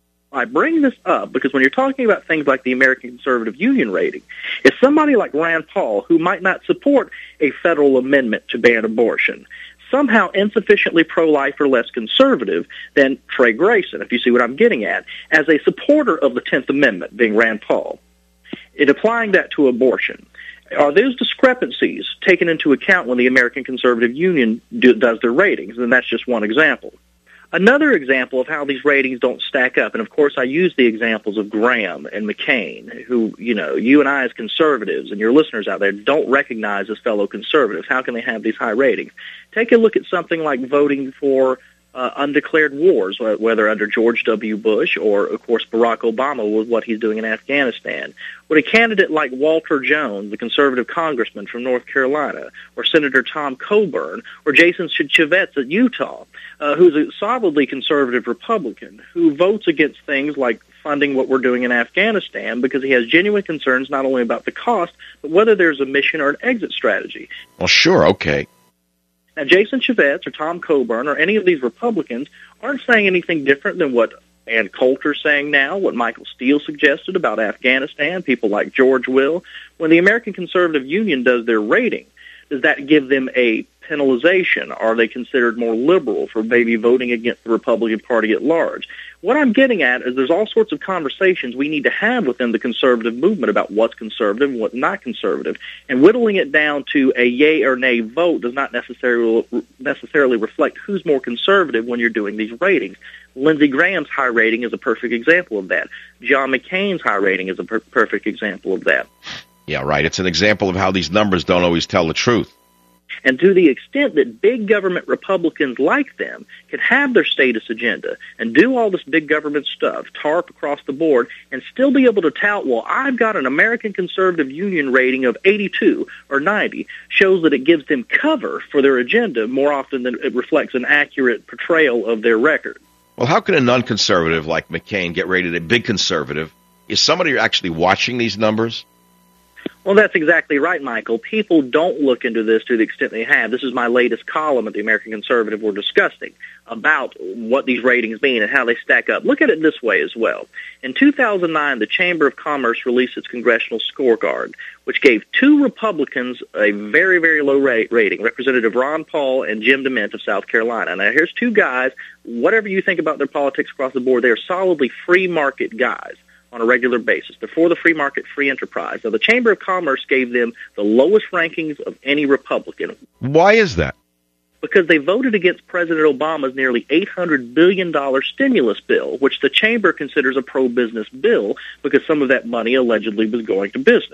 I bring this up because when you're talking about things like the American Conservative Union rating, it's somebody like Rand Paul, who might not support a federal amendment to ban abortion, somehow insufficiently pro-life or less conservative than Trey Grayson, if you see what I'm getting at, as a supporter of the tenth Amendment, being Rand Paul, in applying that to abortion. Are those discrepancies taken into account when the American Conservative Union do, does their ratings? And that's just one example. Another example of how these ratings don't stack up, and of course I use the examples of Graham and McCain, who, you know, you and I as conservatives and your listeners out there don't recognize as fellow conservatives. How can they have these high ratings? Take a look at something like voting for uh, undeclared wars, whether under George W. Bush or, of course, Barack Obama with what he's doing in Afghanistan. Would a candidate like Walter Jones, the conservative congressman from North Carolina, or Senator Tom Coburn, or Jason Chaffetz at Utah, uh, who's a solidly conservative Republican, who votes against things like funding what we're doing in Afghanistan because he has genuine concerns not only about the cost, but whether there's a mission or an exit strategy. Well, sure, okay. Now, Jason Chaffetz or Tom Coburn or any of these Republicans aren't saying anything different than what Ann Coulter's saying now, what Michael Steele suggested about Afghanistan, people like George Will. When the American Conservative Union does their rating, does that give them a penalization? Are they considered more liberal for maybe voting against the Republican Party at large? What I'm getting at is there's all sorts of conversations we need to have within the conservative movement about what's conservative and what's not conservative, and whittling it down to a yay or nay vote does not necessarily necessarily reflect who's more conservative when you're doing these ratings. Lindsey Graham's high rating is a perfect example of that. John McCain's high rating is a per- perfect example of that. Yeah, right. It's an example of how these numbers don't always tell the truth. And to the extent that big government Republicans like them can have their status agenda and do all this big government stuff, TARP across the board, and still be able to tout, well, I've got an American Conservative Union rating of eighty-two or ninety, shows that it gives them cover for their agenda more often than it reflects an accurate portrayal of their record. Well, how can a non-conservative like McCain get rated a big conservative? Is somebody actually watching these numbers? Well, that's exactly right, Michael. People don't look into this to the extent they have. This is my latest column at the American Conservative we're discussing about what these ratings mean and how they stack up. Look at it this way as well. In two thousand nine, the Chamber of Commerce released its congressional scorecard, which gave two Republicans a very, very low rate rating, Representative Ron Paul and Jim DeMint of South Carolina. Now, here's two guys. Whatever you think about their politics across the board, they are solidly free market guys on a regular basis. They're for the free market, free enterprise. Now, the Chamber of Commerce gave them the lowest rankings of any Republican. Why is that? Because they voted against President Obama's nearly eight hundred billion dollars stimulus bill, which the Chamber considers a pro-business bill because some of that money allegedly was going to business.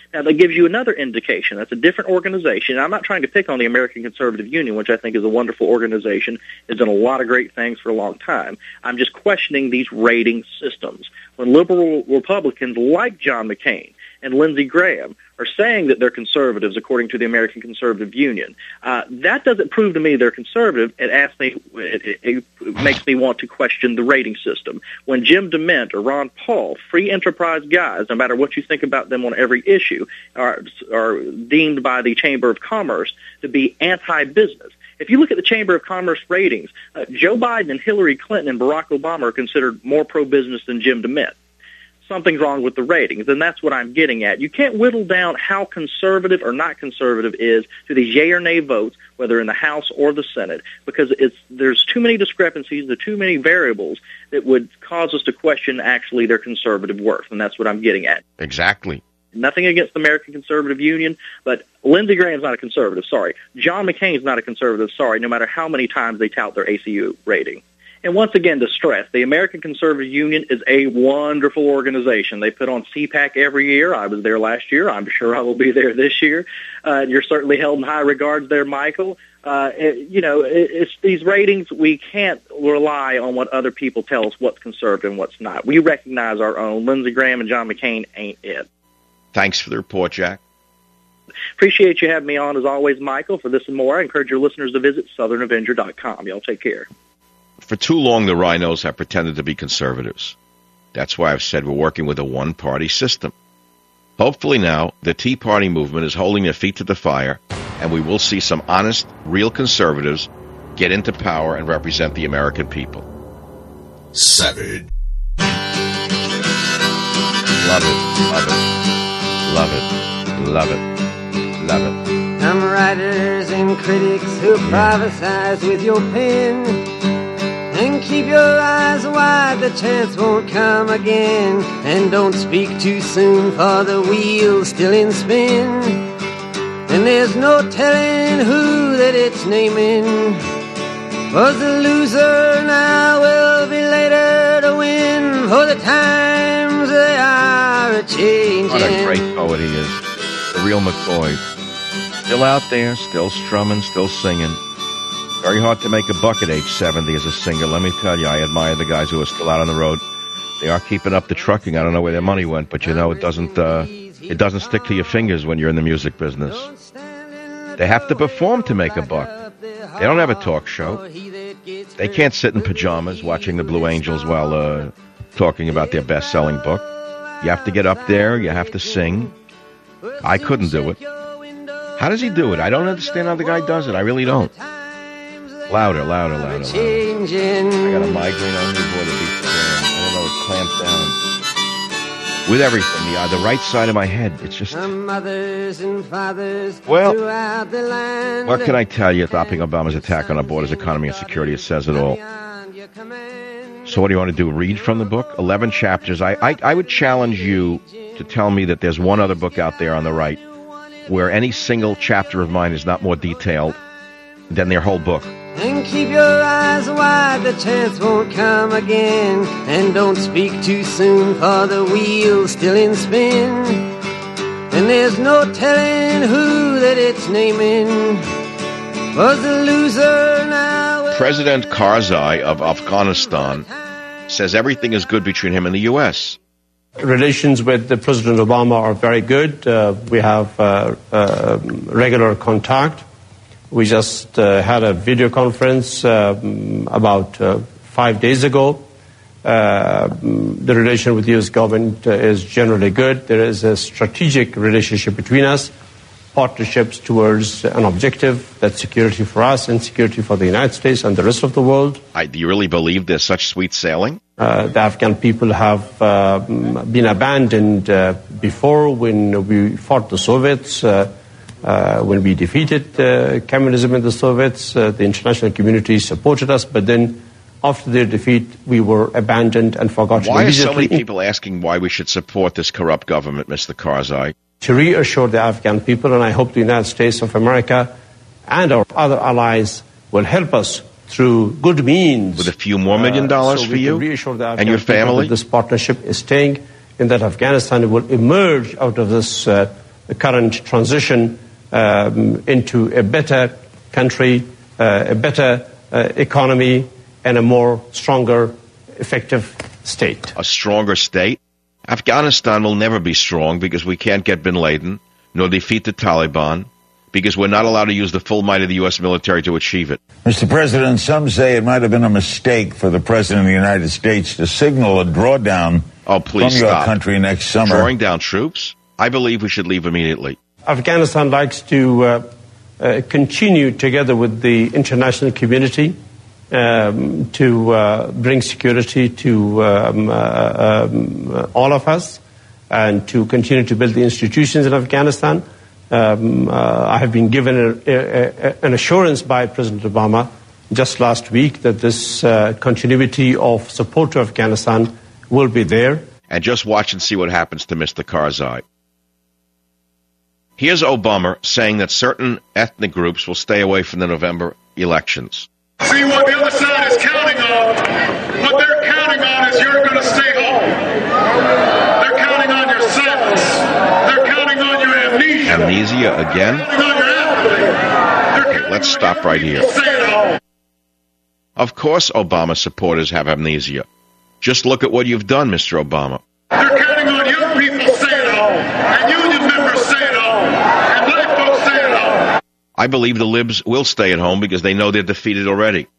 Now, that gives you another indication. That's a different organization. I'm not trying to pick on the American Conservative Union, which I think is a wonderful organization, has done a lot of great things for a long time. I'm just questioning these rating systems. When liberal Republicans like John McCain and Lindsey Graham are saying that they're conservatives according to the American Conservative Union, uh, that doesn't prove to me they're conservative. It asks me, it, it, it makes me want to question the rating system. When Jim DeMint or Ron Paul, free enterprise guys, no matter what you think about them on every issue, are, are deemed by the Chamber of Commerce to be anti-business. If you look at the Chamber of Commerce ratings, uh, Joe Biden and Hillary Clinton and Barack Obama are considered more pro-business than Jim DeMint. Something's wrong with the ratings, and that's what I'm getting at. You can't whittle down how conservative or not conservative is to these yay or nay votes, whether in the House or the Senate, because it's there's too many discrepancies, there are too many variables that would cause us to question actually their conservative worth, and that's what I'm getting at. Exactly. Nothing against the American Conservative Union, but Lindsey Graham's not a conservative, sorry. John McCain's not a conservative, sorry, no matter how many times they tout their A C U rating. And once again, to stress, the American Conservative Union is a wonderful organization. They put on C PAC every year. I was there last year. I'm sure I will be there this year. Uh, you're certainly held in high regards there, Michael. Uh, it, you know, it, it's these ratings, we can't rely on what other people tell us what's conservative and what's not. We recognize our own. Lindsey Graham and John McCain ain't it. Thanks for the report, Jack. Appreciate you having me on, as always, Michael. For this and more, I encourage your listeners to visit southern avenger dot com. Y'all take care. For too long, the rhinos have pretended to be conservatives. That's why I've said we're working with a one-party system. Hopefully now, the Tea Party movement is holding their feet to the fire, and we will see some honest, real conservatives get into power and represent the American people. Savage. Love it, love it, love it, love it, love it. Some writers and critics who prophesize with your pen. And keep your eyes wide, the chance won't come again. And don't speak too soon, for the wheel's still in spin. And there's no telling who that it's naming. Was the loser now will be later to win. For the times they are a-changing. What a great poet he is. The real McCoy. Still out there, still strumming, still singing. Very hard to make a buck at age seventy as a singer. Let me tell you, I admire the guys who are still out on the road. They are keeping up the trucking. I don't know where their money went, but you know, it doesn't uh, it doesn't stick to your fingers when you're in the music business. They have to perform to make a buck. They don't have a talk show. They can't sit in pajamas watching the Blue Angels while uh, talking about their best-selling book. You have to get up there. You have to sing. I couldn't do it. How does he do it? I don't understand how the guy does it. I really don't. Louder, louder, louder, louder. I got a migraine on me, boy, the beats down. I don't know, it clamped down. With everything, the, uh, the right side of my head, it's just... Mothers and fathers well, throughout the land. What can I tell you? Stopping Obama's attack on our borders, economy, and security, it says it all. So what do you want to do, read from the book? eleven chapters. I, I, I would challenge you to tell me that there's one other book out there on the right where any single chapter of mine is not more detailed than their whole book. And keep your eyes wide, the chance won't come again. And don't speak too soon, for the wheel's still in spin. And there's no telling who that it's naming. Was the loser now... President Karzai of Afghanistan says everything is good between him and the U S Relations with the President Obama are very good. Uh, we have uh, uh, regular contact. We just uh, had a video conference uh, about uh, five days ago. Uh, the relation with the U S government uh, is generally good. There is a strategic relationship between us, partnerships towards an objective, that's security for us and security for the United States and the rest of the world. I, do you really believe there's such sweet sailing? Uh, the Afghan people have uh, been abandoned uh, before when we fought the Soviets. Uh, Uh, when we defeated uh, communism in the Soviets, uh, the international community supported us, but then after their defeat, we were abandoned and forgotten. Why are so many people asking why we should support this corrupt government, Mister Karzai? To reassure the Afghan people, and I hope the United States of America and our other allies will help us through good means. With a few more million dollars uh, so for you and your family? This partnership is staying, and that Afghanistan will emerge out of this uh, current transition um, into a better country, uh, a better uh, economy, and a more stronger, effective state. A stronger state? Afghanistan will never be strong because we can't get bin Laden, nor defeat the Taliban, because we're not allowed to use the full might of the U S military to achieve it. Mister President, some say it might have been a mistake for the President of the United States to signal a drawdown oh, please from stop. your country next summer. Drawing down troops? I believe we should leave immediately. Afghanistan likes to uh, uh, continue together with the international community um, to uh, bring security to um, uh, um, all of us and to continue to build the institutions in Afghanistan. Um, uh, I have been given a, a, a, an assurance by President Obama just last week that this uh, continuity of support to Afghanistan will be there. And just watch and see what happens to Mister Karzai. Here's Obama saying that certain ethnic groups will stay away from the November elections. See, what the other side is counting on, what they're counting on is you're going to stay home. They're counting on your silence. They're counting on your amnesia. Amnesia again? Okay, let's stop right here. Of course Obama supporters have amnesia. Just look at what you've done, Mister Obama. They're counting on your people staying home, and union members staying home, and black folks staying home. I believe the libs will stay at home because they know they're defeated already.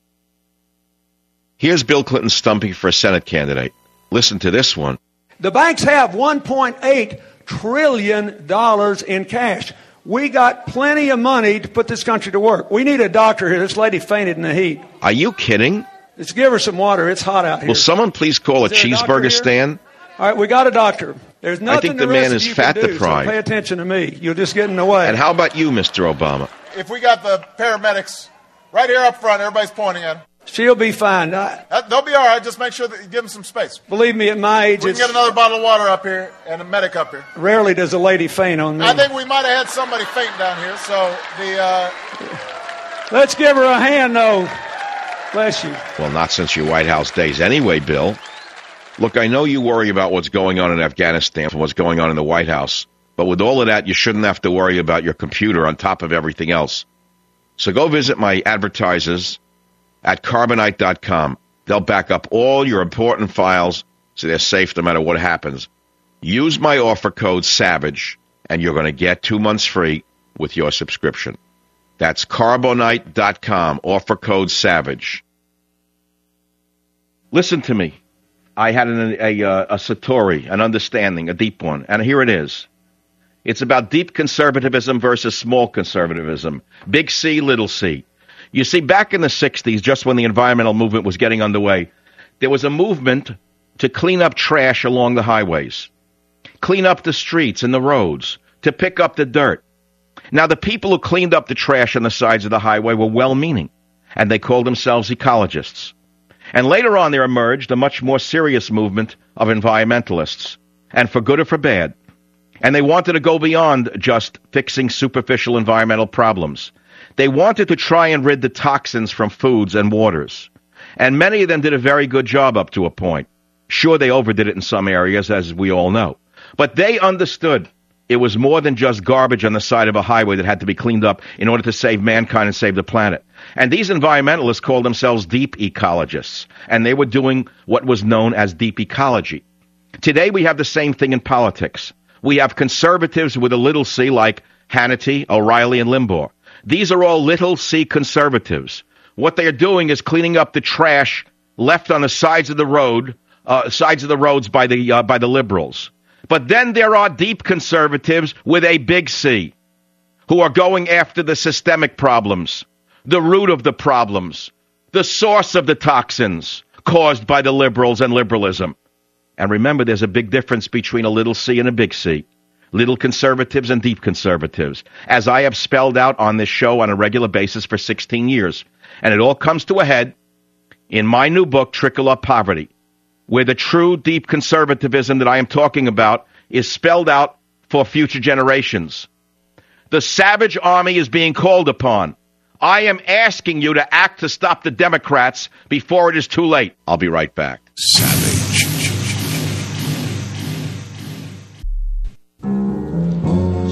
Here's Bill Clinton stumping for a Senate candidate. Listen to this one. The banks have one point eight trillion dollars in cash. We got plenty of money to put this country to work. We need a doctor here. This lady fainted in the heat. Are you kidding? Let's give her some water. It's hot out here. Will someone please call a cheeseburger stand? All right, we got a doctor. There's nothing I think the, the man rest is of you fat can do, deprived. So pay attention to me. You'll just get in the way. And how about you, Mister Obama? If we got the paramedics right here up front, everybody's pointing at them. She'll be fine. I, that, they'll be all right. Just make sure that you give them some space. Believe me, at my age, we can get another bottle of water up here and a medic up here. Rarely does a lady faint on me. I think we might have had somebody faint down here. So the uh... let's give her a hand, though. Bless you. Well, not since your White House days anyway, Bill. Look, I know you worry about what's going on in Afghanistan and what's going on in the White House, but with all of that, you shouldn't have to worry about your computer on top of everything else. So go visit my advertisers at carbonite dot com. They'll back up all your important files so they're safe no matter what happens. Use my offer code SAVAGE, and you're going to get two months free with your subscription. That's carbonite dot com, offer code SAVAGE. Listen to me. I had an, a, a, a satori, an understanding, a deep one, and here it is. It's about deep conservatism versus small conservatism, big C, little c. You see, back in the sixties, just when the environmental movement was getting underway, there was a movement to clean up trash along the highways, clean up the streets and the roads, to pick up the dirt. Now, the people who cleaned up the trash on the sides of the highway were well-meaning, and they called themselves ecologists. And later on, there emerged a much more serious movement of environmentalists, and for good or for bad. And they wanted to go beyond just fixing superficial environmental problems. They wanted to try and rid the toxins from foods and waters. And many of them did a very good job up to a point. Sure, they overdid it in some areas, as we all know. But they understood it was more than just garbage on the side of a highway that had to be cleaned up in order to save mankind and save the planet. And these environmentalists called themselves deep ecologists, and they were doing what was known as deep ecology. Today we have the same thing in politics. We have conservatives with a little c like Hannity, O'Reilly, and Limbaugh. These are all little c conservatives. What they are doing is cleaning up the trash left on the sides of the road, uh, sides of the roads by the uh, by the liberals. But then there are deep conservatives with a big C, who are going after the systemic problems, the root of the problems, the source of the toxins caused by the liberals and liberalism. And remember, there's a big difference between a little c and a big C. Little conservatives and deep conservatives, as I have spelled out on this show on a regular basis for sixteen years. And it all comes to a head in my new book, Trickle Up Poverty, where the true deep conservatism that I am talking about is spelled out for future generations. The savage army is being called upon. I am asking you to act to stop the Democrats before it is too late. I'll be right back. Savage.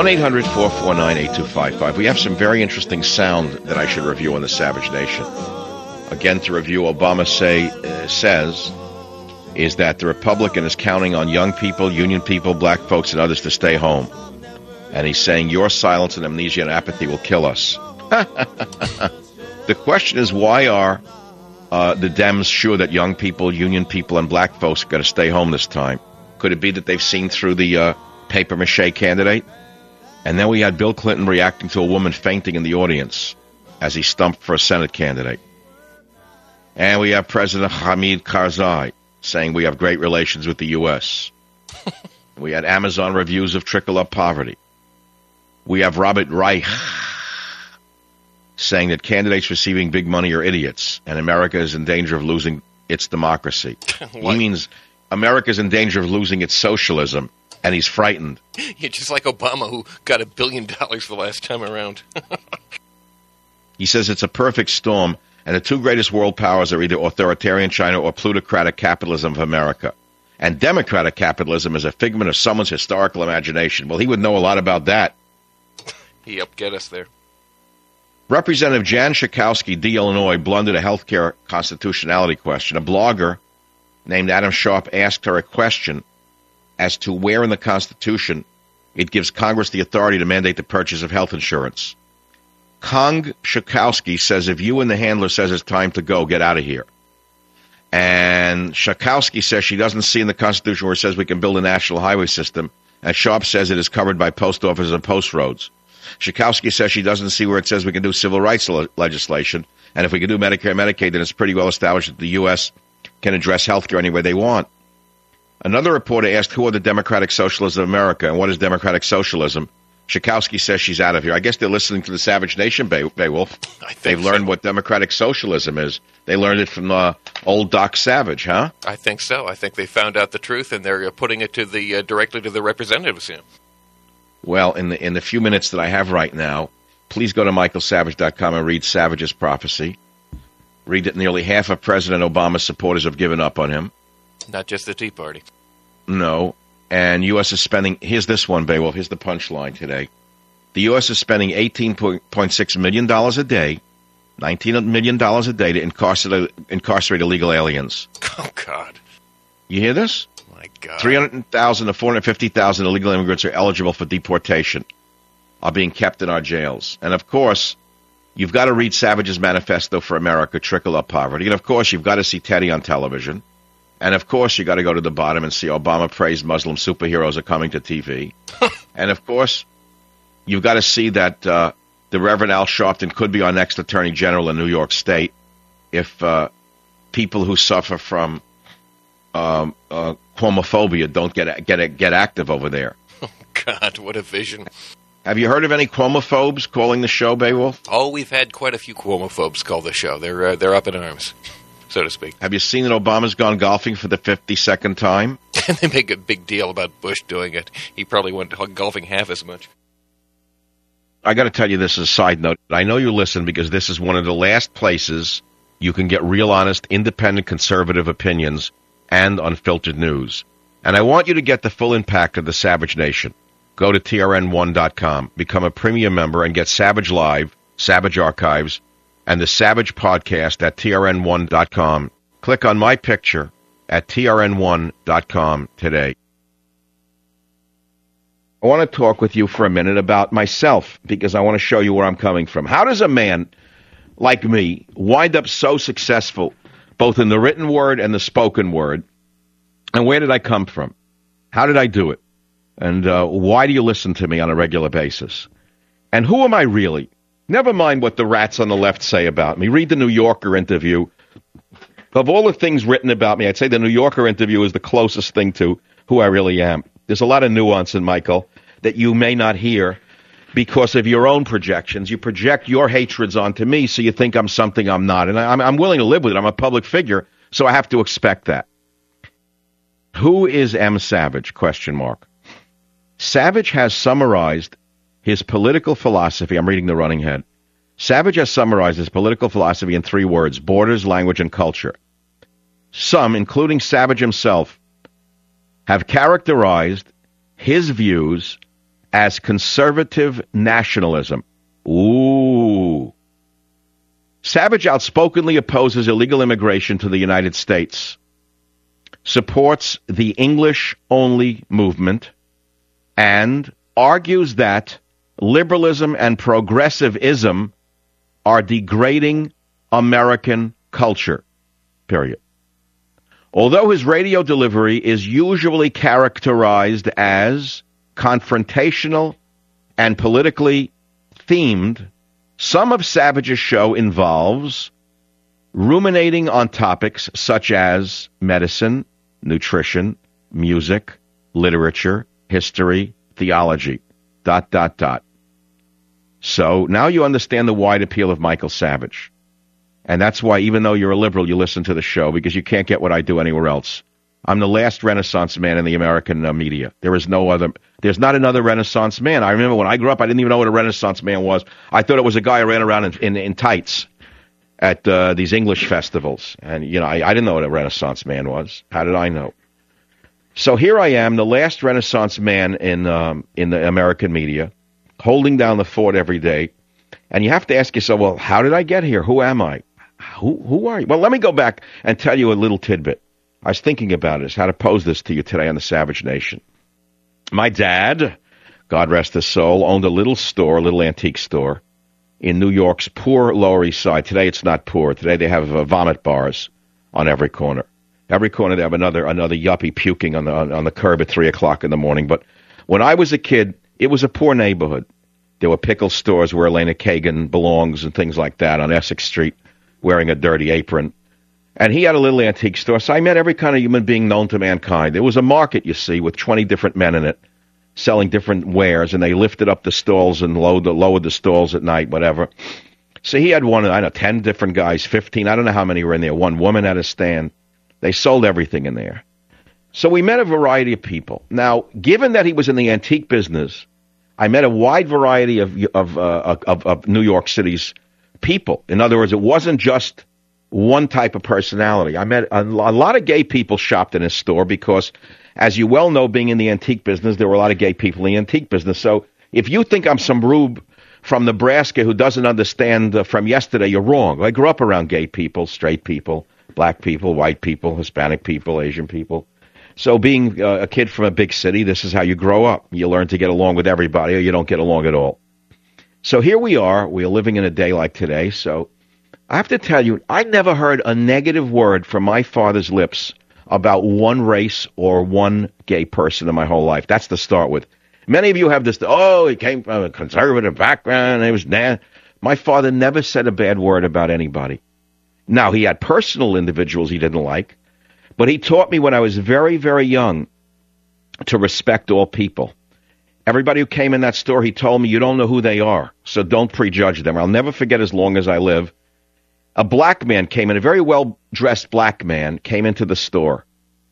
one eight hundred four four nine eight two five five. We have some very interesting sound that I should review on the Savage Nation. Again, to review, Obama say uh, says is that the Republican is counting on young people, union people, black folks, and others to stay home. And he's saying your silence and amnesia and apathy will kill us. The question is, why are uh, the Dems sure that young people, union people, and black folks are going to stay home this time? Could it be that they've seen through the uh, papier-mâché candidate? And then we had Bill Clinton reacting to a woman fainting in the audience as he stumped for a Senate candidate. And we have President Hamid Karzai saying we have great relations with the U S We had Amazon reviews of trickle-up poverty. We have Robert Reich saying that candidates receiving big money are idiots and America is in danger of losing its democracy. He means America's in danger of losing its socialism, and he's frightened. Yeah, just like Obama, who got a billion dollars the last time around. He says it's a perfect storm, and the two greatest world powers are either authoritarian China or plutocratic capitalism of America. And democratic capitalism is a figment of someone's historical imagination. Well, he would know a lot about that. He helped get us there. Representative Jan Schakowsky, D. Illinois, blundered a healthcare constitutionality question. A blogger named Adam Sharp asked her a question as to where in the Constitution it gives Congress the authority to mandate the purchase of health insurance. Kong Schakowsky says if you and the handler says it's time to go, get out of here. And Schakowsky says she doesn't see in the Constitution where it says we can build a national highway system, and Sharp says it is covered by post offices and post roads. Schakowsky says she doesn't see where it says we can do civil rights le- legislation, and if we can do Medicare and Medicaid, then it's pretty well established that the U S can address health care any way they want. Another reporter asked who are the Democratic Socialists of America, and what is Democratic Socialism? Schakowsky says she's out of here. I guess they're listening to the Savage Nation, Bay- Beowulf. I think They've so. learned what Democratic Socialism is. They learned it from uh, old Doc Savage, huh? I think so. I think they found out the truth, and they're uh, putting it to the uh, directly to the representatives here. Well, in the in the few minutes that I have right now, please go to michael savage dot com and read Savage's prophecy. Read that nearly half of President Obama's supporters have given up on him. Not just the Tea Party. No. And U S is spending, here's this one, Beowulf, here's the punchline today. The U S is spending eighteen point six million dollars a day, nineteen million dollars a day to incarcerate, incarcerate illegal aliens. Oh, God. You hear this? My God. three hundred thousand to four hundred fifty thousand illegal immigrants are eligible for deportation, are being kept in our jails. And, of course, you've got to read Savage's Manifesto for America, Trickle Up Poverty. And, of course, you've got to see Teddy on television. And, of course, you got to go to the bottom and see Obama praised Muslim superheroes are coming to T V. And, of course, you've got to see that uh, the Reverend Al Sharpton could be our next Attorney General in New York State if uh, people who suffer from um, uh, homophobia don't get get get active over there. Oh, God, what a vision. Have you heard of any Cuomophobes calling the show, Beowulf? Oh, we've had quite a few Cuomophobes call the show. They're uh, they're up in arms, so to speak. Have you seen that Obama's gone golfing for the fifty-second time? And they make a big deal about Bush doing it. He probably went golfing half as much. I got to tell you this as a side note. I know you listen because this is one of the last places you can get real, honest, independent, conservative opinions and unfiltered news. And I want you to get the full impact of the Savage Nation. Go to T R N one dot com, become a premium member, and get Savage Live, Savage Archives, and the Savage Podcast at T R N one dot com. Click on my picture at T R N one dot com today. I want to talk with you for a minute about myself because I want to show you where I'm coming from. How does a man like me wind up so successful, both in the written word and the spoken word? And where did I come from? How did I do it? And uh, why do you listen to me on a regular basis? And who am I really? Never mind what the rats on the left say about me. Read the New Yorker interview. Of all the things written about me, I'd say the New Yorker interview is the closest thing to who I really am. There's a lot of nuance in Michael that you may not hear because of your own projections. You project your hatreds onto me, so you think I'm something I'm not. And I'm, I'm willing to live with it. I'm a public figure, so I have to expect that. Who is M. Savage? Question mark. Savage has summarized his political philosophy. I'm reading the running head. Savage has summarized his political philosophy in three words: borders, language, and culture. Some, including Savage himself, have characterized his views as conservative nationalism. Ooh. Savage outspokenly opposes illegal immigration to the United States, supports the English-only movement, and argues that liberalism and progressivism are degrading American culture, period. Although his radio delivery is usually characterized as confrontational and politically themed, some of Savage's show involves ruminating on topics such as medicine, nutrition, music, literature, history, theology, dot, dot, dot. So now you understand the wide appeal of Michael Savage. And that's why, even though you're a liberal, you listen to the show, because you can't get what I do anywhere else. I'm the last Renaissance man in the American uh, media. There is no other, there's not another Renaissance man. I remember when I grew up, I didn't even know what a Renaissance man was. I thought it was a guy who ran around in, in, in tights at uh, these English festivals. And, you know, I, I didn't know what a Renaissance man was. How did I know? So here I am, the last Renaissance man in um, in the American media, holding down the fort every day. And you have to ask yourself, well, how did I get here? Who am I? Who who are you? Well, let me go back and tell you a little tidbit. I was thinking about this, how to pose this to you today on the Savage Nation. My dad, God rest his soul, owned a little store, a little antique store in New York's poor Lower East Side. Today it's not poor. Today they have uh, vomit bars on every corner. Every corner they have another another yuppie puking on the on, on the curb at three o'clock in the morning. But when I was a kid, it was a poor neighborhood. There were pickle stores where Elena Kagan belongs and things like that on Essex Street, wearing a dirty apron. And he had a little antique store, so I met every kind of human being known to mankind. There was a market, you see, with twenty different men in it, selling different wares, and they lifted up the stalls and lowered the, lowered the stalls at night, whatever. So he had one, I don't know, ten different guys, fifteen, I don't know how many were in there. One woman at a stand. They sold everything in there. So we met a variety of people. Now, given that he was in the antique business, I met a wide variety of of, uh, of, of New York City's people. In other words, it wasn't just one type of personality. I met a, a lot of gay people shopped in his store because, as you well know, being in the antique business, there were a lot of gay people in the antique business. So if you think I'm some rube from Nebraska who doesn't understand uh, from yesterday, you're wrong. I grew up around gay people, straight people, black people, white people, Hispanic people, Asian people. So being uh, a kid from a big city, this is how you grow up. You learn to get along with everybody or you don't get along at all. So here we are. We are living in a day like today. So I have to tell you, I never heard a negative word from my father's lips about one race or one gay person in my whole life. That's to start with. Many of you have this, oh, he came from a conservative background, and he was nah. My father never said a bad word about anybody. Now, he had personal individuals he didn't like, but he taught me when I was very, very young to respect all people. Everybody who came in that store, he told me, you don't know who they are, so don't prejudge them. I'll never forget as long as I live. A black man came in, a very well-dressed black man came into the store.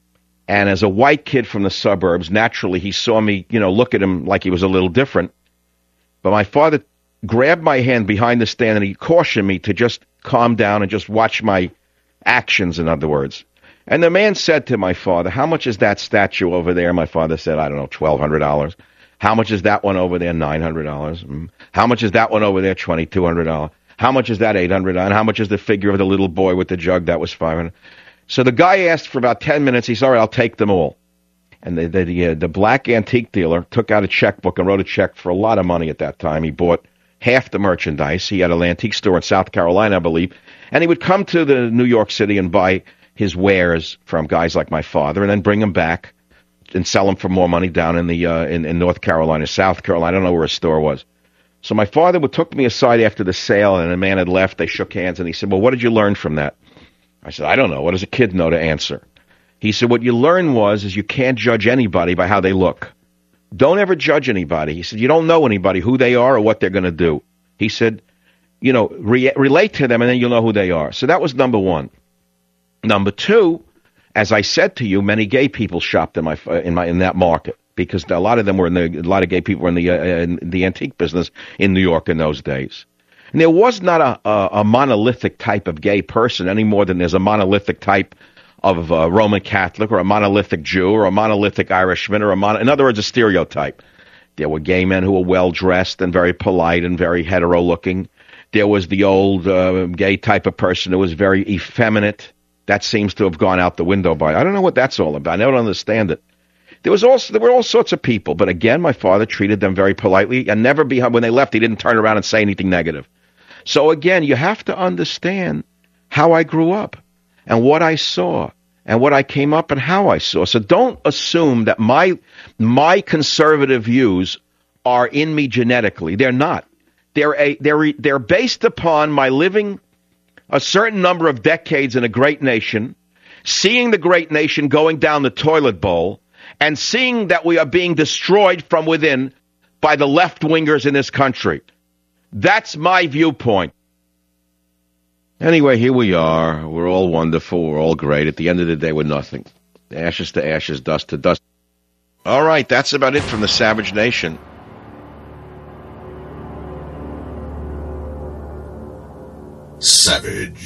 And as a white kid from the suburbs, naturally he saw me, you know, look at him like he was a little different. But my father grabbed my hand behind the stand and he cautioned me to just calm down and just watch my actions, in other words. And the man said to my father, how much is that statue over there? My father said, I don't know, twelve hundred dollars. How much is that one over there? nine hundred dollars. How much is that one over there? twenty-two hundred dollars. How much is that? eight hundred dollars. And how much is the figure of the little boy with the jug? That was five hundred dollars. So the guy asked for about ten minutes. He said, all right, I'll take them all. And the the, the, uh, the black antique dealer took out a checkbook and wrote a check for a lot of money at that time. He bought half the merchandise. He had an antique store in South Carolina, I believe. And he would come to the New York City and buy his wares from guys like my father and then bring them back and sell them for more money down in the uh, in, in North Carolina, South Carolina. I don't know where his store was. So my father would took me aside after the sale, and the man had left. They shook hands, and he said, well, what did you learn from that? I said, I don't know. What does a kid know to answer? He said, what you learned was is you can't judge anybody by how they look. Don't ever judge anybody. He said, you don't know anybody, who they are or what they're going to do. He said, you know, re- relate to them, and then you'll know who they are. So that was number one. Number two, as I said to you, many gay people shopped in my in my in that market because a lot of them were in the a lot of gay people were in the uh, in the antique business in New York in those days. And there was not a, a, a monolithic type of gay person any more than there's a monolithic type of uh, Roman Catholic or a monolithic Jew or a monolithic Irishman or a mon- in other words, a stereotype. There were gay men who were well-dressed and very polite and very hetero-looking. There was the old uh, gay type of person who was very effeminate. That seems to have gone out the window by. I don't know what that's all about. I don't understand it. There was also there were all sorts of people, but again, my father treated them very politely, and never behind when they left, he didn't turn around and say anything negative. So again, you have to understand how I grew up and what I saw and what I came up and how I saw. So don't assume that my my conservative views are in me genetically. They're not. They're a they're they're based upon my living a certain number of decades in a great nation, seeing the great nation going down the toilet bowl, and seeing that we are being destroyed from within by the left-wingers in this country. That's my viewpoint. Anyway, here we are. We're all wonderful. We're all great. At the end of the day, we're nothing. Ashes to ashes, dust to dust. All right, that's about it from the Savage Nation. Savage.